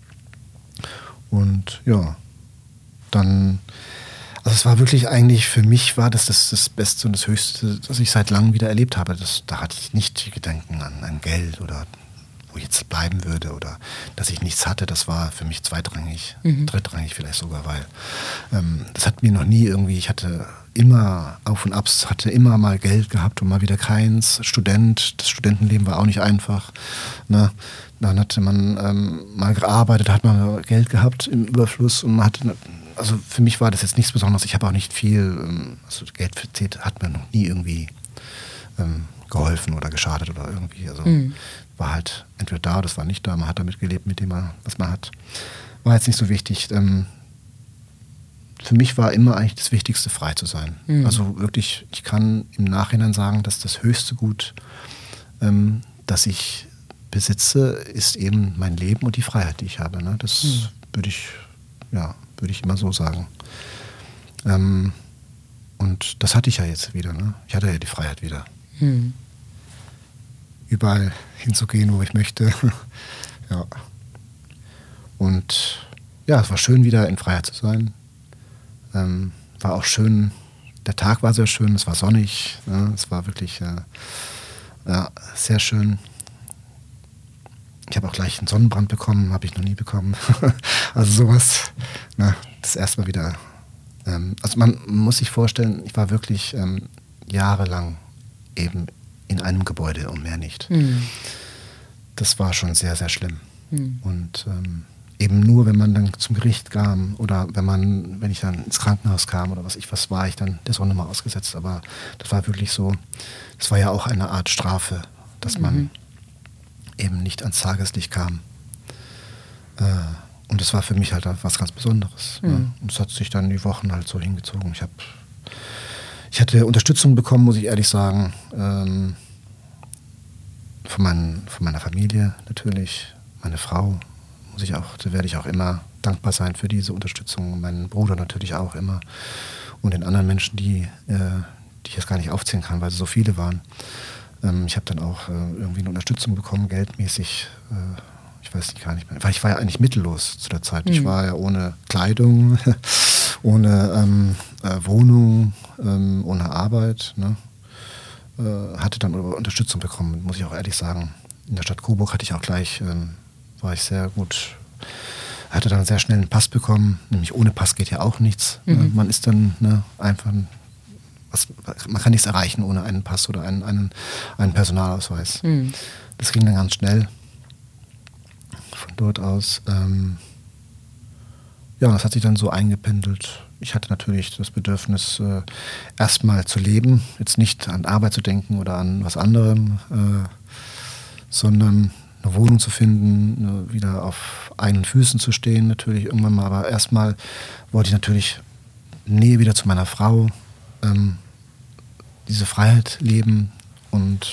Und ja, dann, also es war wirklich eigentlich, für mich war das das, das Beste und das Höchste, was ich seit langem wieder erlebt habe. Das, da hatte ich nicht die Gedanken an, an Geld oder wo ich jetzt bleiben würde oder dass ich nichts hatte. Das war für mich zweitrangig, mhm. drittrangig vielleicht sogar, weil ähm, das hat mir noch nie irgendwie, ich hatte immer Auf und Abs, hatte immer mal Geld gehabt und mal wieder keins. Student, das Studentenleben war auch nicht einfach. Ne? Dann hatte man ähm, mal gearbeitet, hat man Geld gehabt im Überfluss und man hatte, also für mich war das jetzt nichts Besonderes. Ich habe auch nicht viel, ähm, also Geld hat mir noch nie irgendwie ähm, geholfen oder geschadet oder irgendwie. Also mhm. war halt entweder da oder das war nicht da. Man hat damit gelebt, mit dem man, was man hat. War jetzt nicht so wichtig. Ähm, Für mich war immer eigentlich das Wichtigste, frei zu sein. Mhm. Also wirklich, ich kann im Nachhinein sagen, dass das höchste Gut, ähm, das ich besitze, ist eben mein Leben und die Freiheit, die ich habe. Ne? Das mhm. würde ich, ja, würde ich immer so sagen. Ähm, und das hatte ich ja jetzt wieder. Ne? Ich hatte ja die Freiheit wieder. Mhm. Überall hinzugehen, wo ich möchte. Ja. Und ja, es war schön, wieder in Freiheit zu sein. Ähm, war auch schön, der Tag war sehr schön, es war sonnig, ja, es war wirklich äh, ja, sehr schön. Ich habe auch gleich einen Sonnenbrand bekommen, habe ich noch nie bekommen. Also sowas, na, das erste Mal wieder. Ähm, also man muss sich vorstellen, ich war wirklich ähm, jahrelang eben in einem Gebäude und mehr nicht. Mhm. Das war schon sehr, sehr schlimm. Mhm. Und ähm, eben nur, wenn man dann zum Gericht kam oder wenn man, wenn ich dann ins Krankenhaus kam oder was ich was, war ich dann der Sonne mal ausgesetzt. Aber das war wirklich so, das war ja auch eine Art Strafe, dass man mhm. eben nicht ans Tageslicht kam. Äh, und das war für mich halt was ganz Besonderes. Mhm. Ne? Und es hat sich dann die Wochen halt so hingezogen. Ich habe, ich hatte Unterstützung bekommen, muss ich ehrlich sagen, ähm, von, mein, von meiner Familie natürlich, meine Frau. Muss ich auch, da werde ich auch immer dankbar sein für diese Unterstützung. Mein Bruder natürlich auch immer. Und den anderen Menschen, die, äh, die ich jetzt gar nicht aufzählen kann, weil es so viele waren. Ähm, ich habe dann auch äh, irgendwie eine Unterstützung bekommen, geldmäßig. Äh, ich weiß nicht, gar nicht mehr. Weil ich war ja eigentlich mittellos zu der Zeit. Mhm. Ich war ja ohne Kleidung, ohne ähm, äh, Wohnung, ähm, ohne Arbeit. Ne? Äh, hatte dann Unterstützung bekommen, muss ich auch ehrlich sagen. In der Stadt Coburg hatte ich auch gleich... Ähm, war ich sehr gut, hatte dann sehr schnell einen Pass bekommen, nämlich ohne Pass geht ja auch nichts. Mhm. Ne? Man ist dann ne, einfach, was, man kann nichts erreichen ohne einen Pass oder einen, einen, einen Personalausweis. Mhm. Das ging dann ganz schnell von dort aus. Ähm, ja, das hat sich dann so eingependelt. Ich hatte natürlich das Bedürfnis, äh, erstmal zu leben, jetzt nicht an Arbeit zu denken oder an was anderem, äh, sondern eine Wohnung zu finden, wieder auf eigenen Füßen zu stehen natürlich irgendwann mal. Aber erstmal wollte ich natürlich Nähe wieder zu meiner Frau, ähm, diese Freiheit leben. Und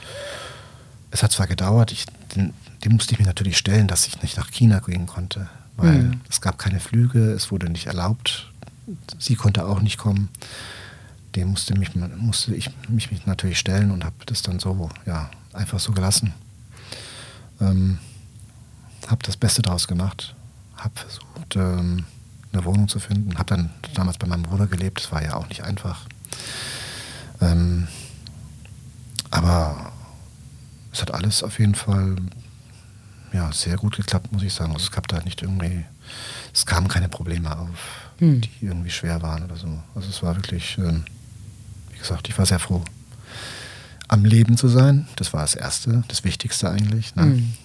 es hat zwar gedauert, ich, den, dem musste ich mir natürlich stellen, dass ich nicht nach China gehen konnte, weil mhm. es gab keine Flüge, es wurde nicht erlaubt. Sie konnte auch nicht kommen. Dem musste, mich, musste ich mich natürlich stellen und habe das dann so, ja, einfach so gelassen. Ähm, habe das Beste daraus gemacht, habe versucht, ähm, eine Wohnung zu finden, habe dann damals bei meinem Bruder gelebt, das war ja auch nicht einfach. Ähm, aber es hat alles auf jeden Fall ja, sehr gut geklappt, muss ich sagen. Also es gab da nicht irgendwie, es kamen keine Probleme auf, hm. die irgendwie schwer waren oder so. Also es war wirklich, ähm, wie gesagt, ich war sehr froh, am Leben zu sein. Das war das Erste, das Wichtigste eigentlich. Ne? Mhm.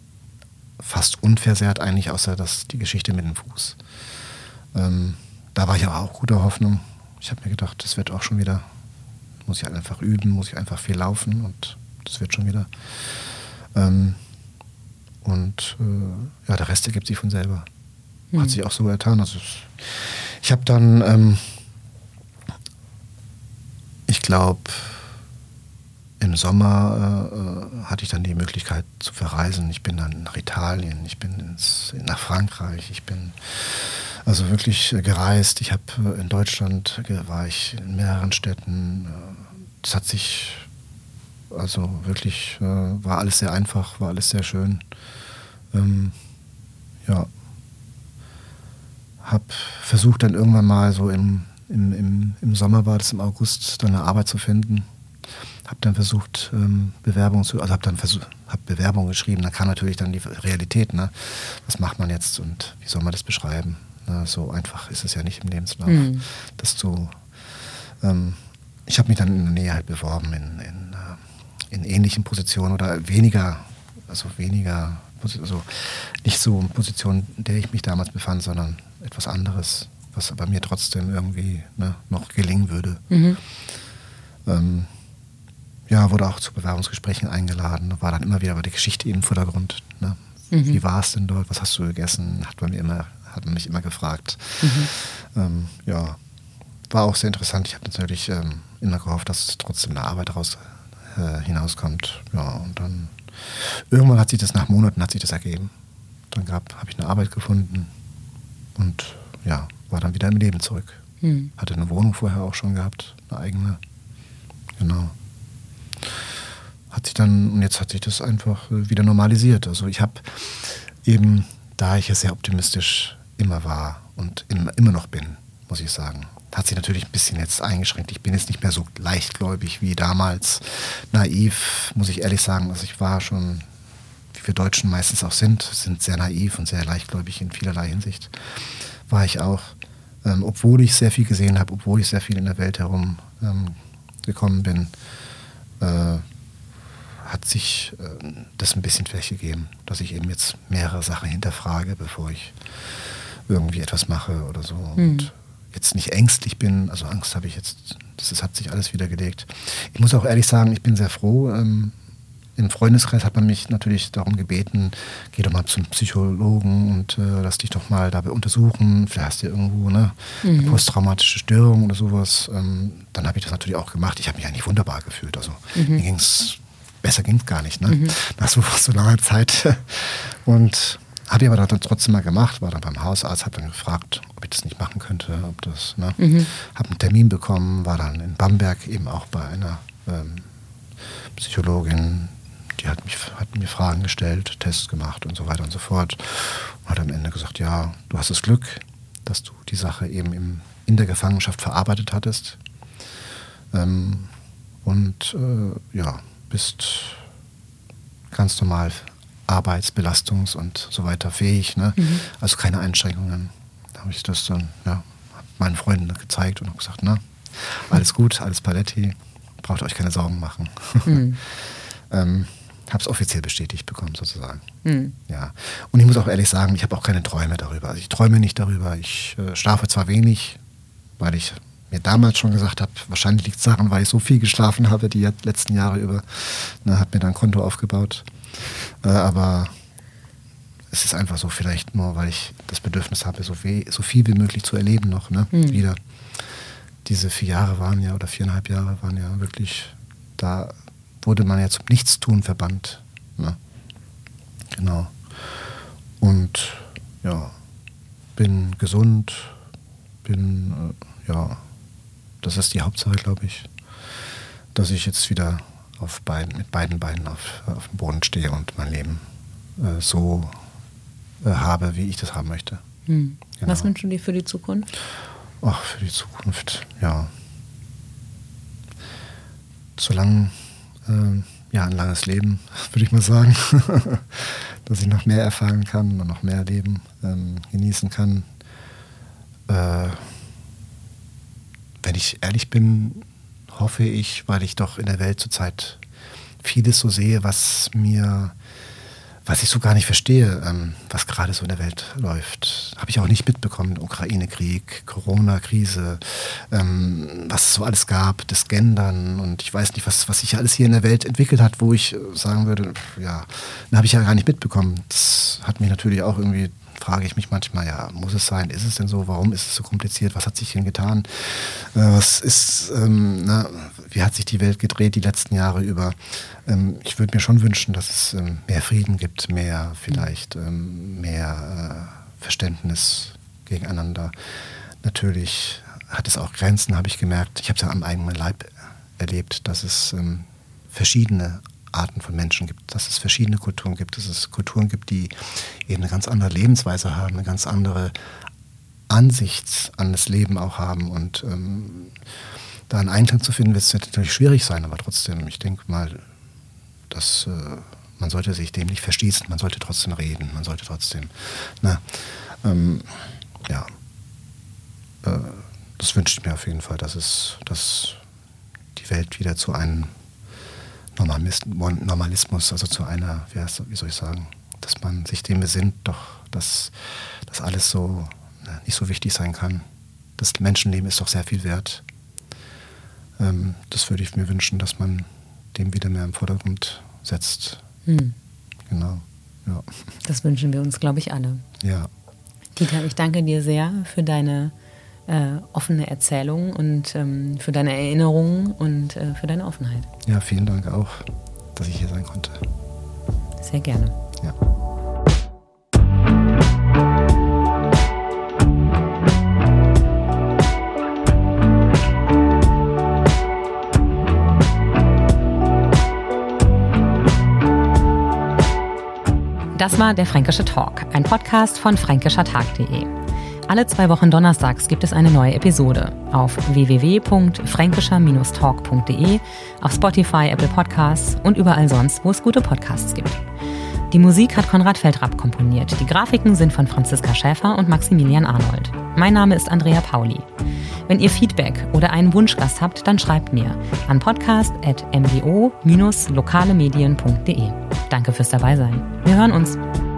Fast unversehrt eigentlich, außer das, die Geschichte mit dem Fuß. Ähm, da war ich aber auch guter Hoffnung. Ich habe mir gedacht, das wird auch schon wieder, muss ich halt einfach üben, muss ich einfach viel laufen und das wird schon wieder. Ähm, und äh, ja, der Rest ergibt sich von selber. Mhm. Hat sich auch so getan. Also ich habe dann ähm, glaube, im Sommer äh, hatte ich dann die Möglichkeit zu verreisen. Ich bin dann nach Italien, ich bin ins, nach Frankreich, ich bin also wirklich äh, gereist. Ich habe äh, in Deutschland, äh, war ich in mehreren Städten. Es äh, hat sich, also wirklich, äh, war alles sehr einfach, war alles sehr schön. Ähm, ja, habe versucht dann irgendwann mal so im, im, im, im Sommer, war das im August, dann eine Arbeit zu finden. Habe dann versucht, ähm, Bewerbungen zu, also habe dann versucht, habe Bewerbungen geschrieben. Dann kam natürlich dann die Realität, ne? Was macht man jetzt und wie soll man das beschreiben? Na, so einfach ist es ja nicht im Lebenslauf. Mhm. Dass du, ähm, ich habe mich dann in der Nähe halt beworben in, in, äh, in ähnlichen Positionen oder weniger, also weniger, also nicht so in Positionen, in der ich mich damals befand, sondern etwas anderes, was aber mir trotzdem irgendwie, ne, noch gelingen würde. Mhm. Ähm, Ja, wurde auch zu Bewerbungsgesprächen eingeladen, war dann immer wieder aber die Geschichte im Vordergrund. Ne? Mhm. Wie war es denn dort? Was hast du gegessen? Hat man, mir immer, hat man mich immer gefragt. Mhm. Ähm, ja, war auch sehr interessant. Ich habe natürlich ähm, immer gehofft, dass trotzdem eine Arbeit daraus äh, hinauskommt. Ja, und dann irgendwann hat sich das, nach Monaten hat sich das ergeben. Dann habe ich eine Arbeit gefunden und ja, war dann wieder im Leben zurück. Mhm. Hatte eine Wohnung vorher auch schon gehabt, eine eigene. Genau. Hat sich dann, und jetzt hat sich das einfach wieder normalisiert. Also ich habe eben, da ich ja sehr optimistisch immer war und immer noch bin, muss ich sagen, hat sich natürlich ein bisschen jetzt eingeschränkt. Ich bin jetzt nicht mehr so leichtgläubig wie damals. Naiv, muss ich ehrlich sagen. Also ich war schon, wie wir Deutschen meistens auch sind, sind sehr naiv und sehr leichtgläubig in vielerlei Hinsicht. War ich auch. Ähm, obwohl ich sehr viel gesehen habe, obwohl ich sehr viel in der Welt herum ähm, gekommen bin, äh, hat sich äh, das ein bisschen Fläche gegeben, dass ich eben jetzt mehrere Sachen hinterfrage, bevor ich irgendwie etwas mache oder so. Mhm. Und jetzt nicht ängstlich bin, also Angst habe ich jetzt, das, das hat sich alles wieder gelegt. Ich muss auch ehrlich sagen, ich bin sehr froh. Ähm, Im Freundeskreis hat man mich natürlich darum gebeten, geh doch mal zum Psychologen und äh, lass dich doch mal dabei untersuchen. Vielleicht hast du irgendwo ne, mhm. eine posttraumatische Störung oder sowas. Ähm, dann habe ich das natürlich auch gemacht. Ich habe mich eigentlich wunderbar gefühlt. Also mhm. mir ging's, besser ging es gar nicht, ne? Mhm. Nach so, so langer Zeit. Und habe ich aber dann trotzdem mal gemacht, war dann beim Hausarzt, habe dann gefragt, ob ich das nicht machen könnte, ob das, ne? Mhm. Habe einen Termin bekommen, war dann in Bamberg eben auch bei einer ähm, Psychologin. Die hat, mich, hat mir Fragen gestellt, Tests gemacht und so weiter und so fort. Und hat am Ende gesagt, ja, du hast das Glück, dass du die Sache eben im, in der Gefangenschaft verarbeitet hattest. Ähm, und äh, ja, bist ganz normal arbeitsbelastungs- und so weiter fähig. Ne? Mhm. Also keine Einschränkungen. Da habe ich das dann ja, meinen Freunden gezeigt und habe gesagt, na, alles gut, alles Paletti, braucht euch keine Sorgen machen. Mhm. ähm, habe es offiziell bestätigt bekommen, sozusagen. Mhm. Ja. Und ich muss auch ehrlich sagen, ich habe auch keine Träume darüber. Also ich träume nicht darüber. Ich äh, schlafe zwar wenig, weil ich mir damals schon gesagt habe, wahrscheinlich liegt es daran, weil ich so viel geschlafen habe die letzten Jahre über. Ne, habe mir dann ein Konto aufgebaut. Äh, aber es ist einfach so, vielleicht nur, weil ich das Bedürfnis habe, so, weh, so viel wie möglich zu erleben noch. Ne? Mhm. Wieder. Diese vier Jahre waren ja, oder viereinhalb Jahre waren ja wirklich, da wurde man ja zum Nichtstun verbannt. Ne? Genau. Und ja, bin gesund, bin, äh, ja, das ist die Hauptsache, glaube ich, dass ich jetzt wieder auf beiden, mit beiden Beinen auf, auf dem Boden stehe und mein Leben äh, so äh, habe, wie ich das haben möchte. Hm. Genau. Was wünschst du dir für die Zukunft? Ach, für die Zukunft, ja. Solange äh, ja, ein langes Leben, würde ich mal sagen, dass ich noch mehr erfahren kann und noch mehr Leben ähm, genießen kann. Äh, wenn ich ehrlich bin, hoffe ich, weil ich doch in der Welt zurzeit vieles so sehe, was mir, was ich so gar nicht verstehe, ähm, was gerade so in der Welt läuft. Habe ich auch nicht mitbekommen. Ukraine-Krieg, Corona-Krise, ähm, was es so alles gab, das Gendern und ich weiß nicht, was, was sich alles hier in der Welt entwickelt hat, wo ich sagen würde, ja, da habe ich ja gar nicht mitbekommen. Das hat mich natürlich auch irgendwie frage ich mich manchmal, ja, muss es sein? Ist es denn so? Warum ist es so kompliziert? Was hat sich denn getan? Äh, was ist, ähm, na, wie hat sich die Welt gedreht die letzten Jahre über? Ähm, ich würde mir schon wünschen, dass es ähm, mehr Frieden gibt, mehr vielleicht ähm, mehr äh, Verständnis gegeneinander. Natürlich hat es auch Grenzen, habe ich gemerkt. Ich habe es ja am eigenen Leib erlebt, dass es ähm, verschiedene Arten von Menschen gibt, dass es verschiedene Kulturen gibt, dass es Kulturen gibt, die eben eine ganz andere Lebensweise haben, eine ganz andere Ansicht an das Leben auch haben. Und ähm, da einen Einklang zu finden, wird es natürlich schwierig sein, aber trotzdem, ich denke mal, dass äh, man sollte sich dem nicht verschließen, man sollte trotzdem reden, man sollte trotzdem, na, ähm, ja, äh, das wünsche ich mir auf jeden Fall, dass es, dass die Welt wieder zu einem Normalismus, also zu einer, wie soll ich sagen, dass man sich dem besinnt, doch, dass das alles so ne, nicht so wichtig sein kann. Das Menschenleben ist doch sehr viel wert. Ähm, das würde ich mir wünschen, dass man dem wieder mehr im Vordergrund setzt. Hm. Genau, ja. Das wünschen wir uns, glaube ich, alle. Ja. Dieter, ich danke dir sehr für deine Äh, offene Erzählung und ähm, für deine Erinnerungen und äh, für deine Offenheit. Ja, vielen Dank auch, dass ich hier sein konnte. Sehr gerne. Ja. Das war der Fränkische Talk, ein Podcast von fränkischertag punkt de. Alle zwei Wochen donnerstags gibt es eine neue Episode auf w w w punkt fränkischer talk punkt de, auf Spotify, Apple Podcasts und überall sonst, wo es gute Podcasts gibt. Die Musik hat Konrad Feldrapp komponiert. Die Grafiken sind von Franziska Schäfer und Maximilian Arnold. Mein Name ist Andrea Pauli. Wenn ihr Feedback oder einen Wunschgast habt, dann schreibt mir an podcast at m d o dash lokale medien punkt de. Danke fürs Dabeisein. Wir hören uns.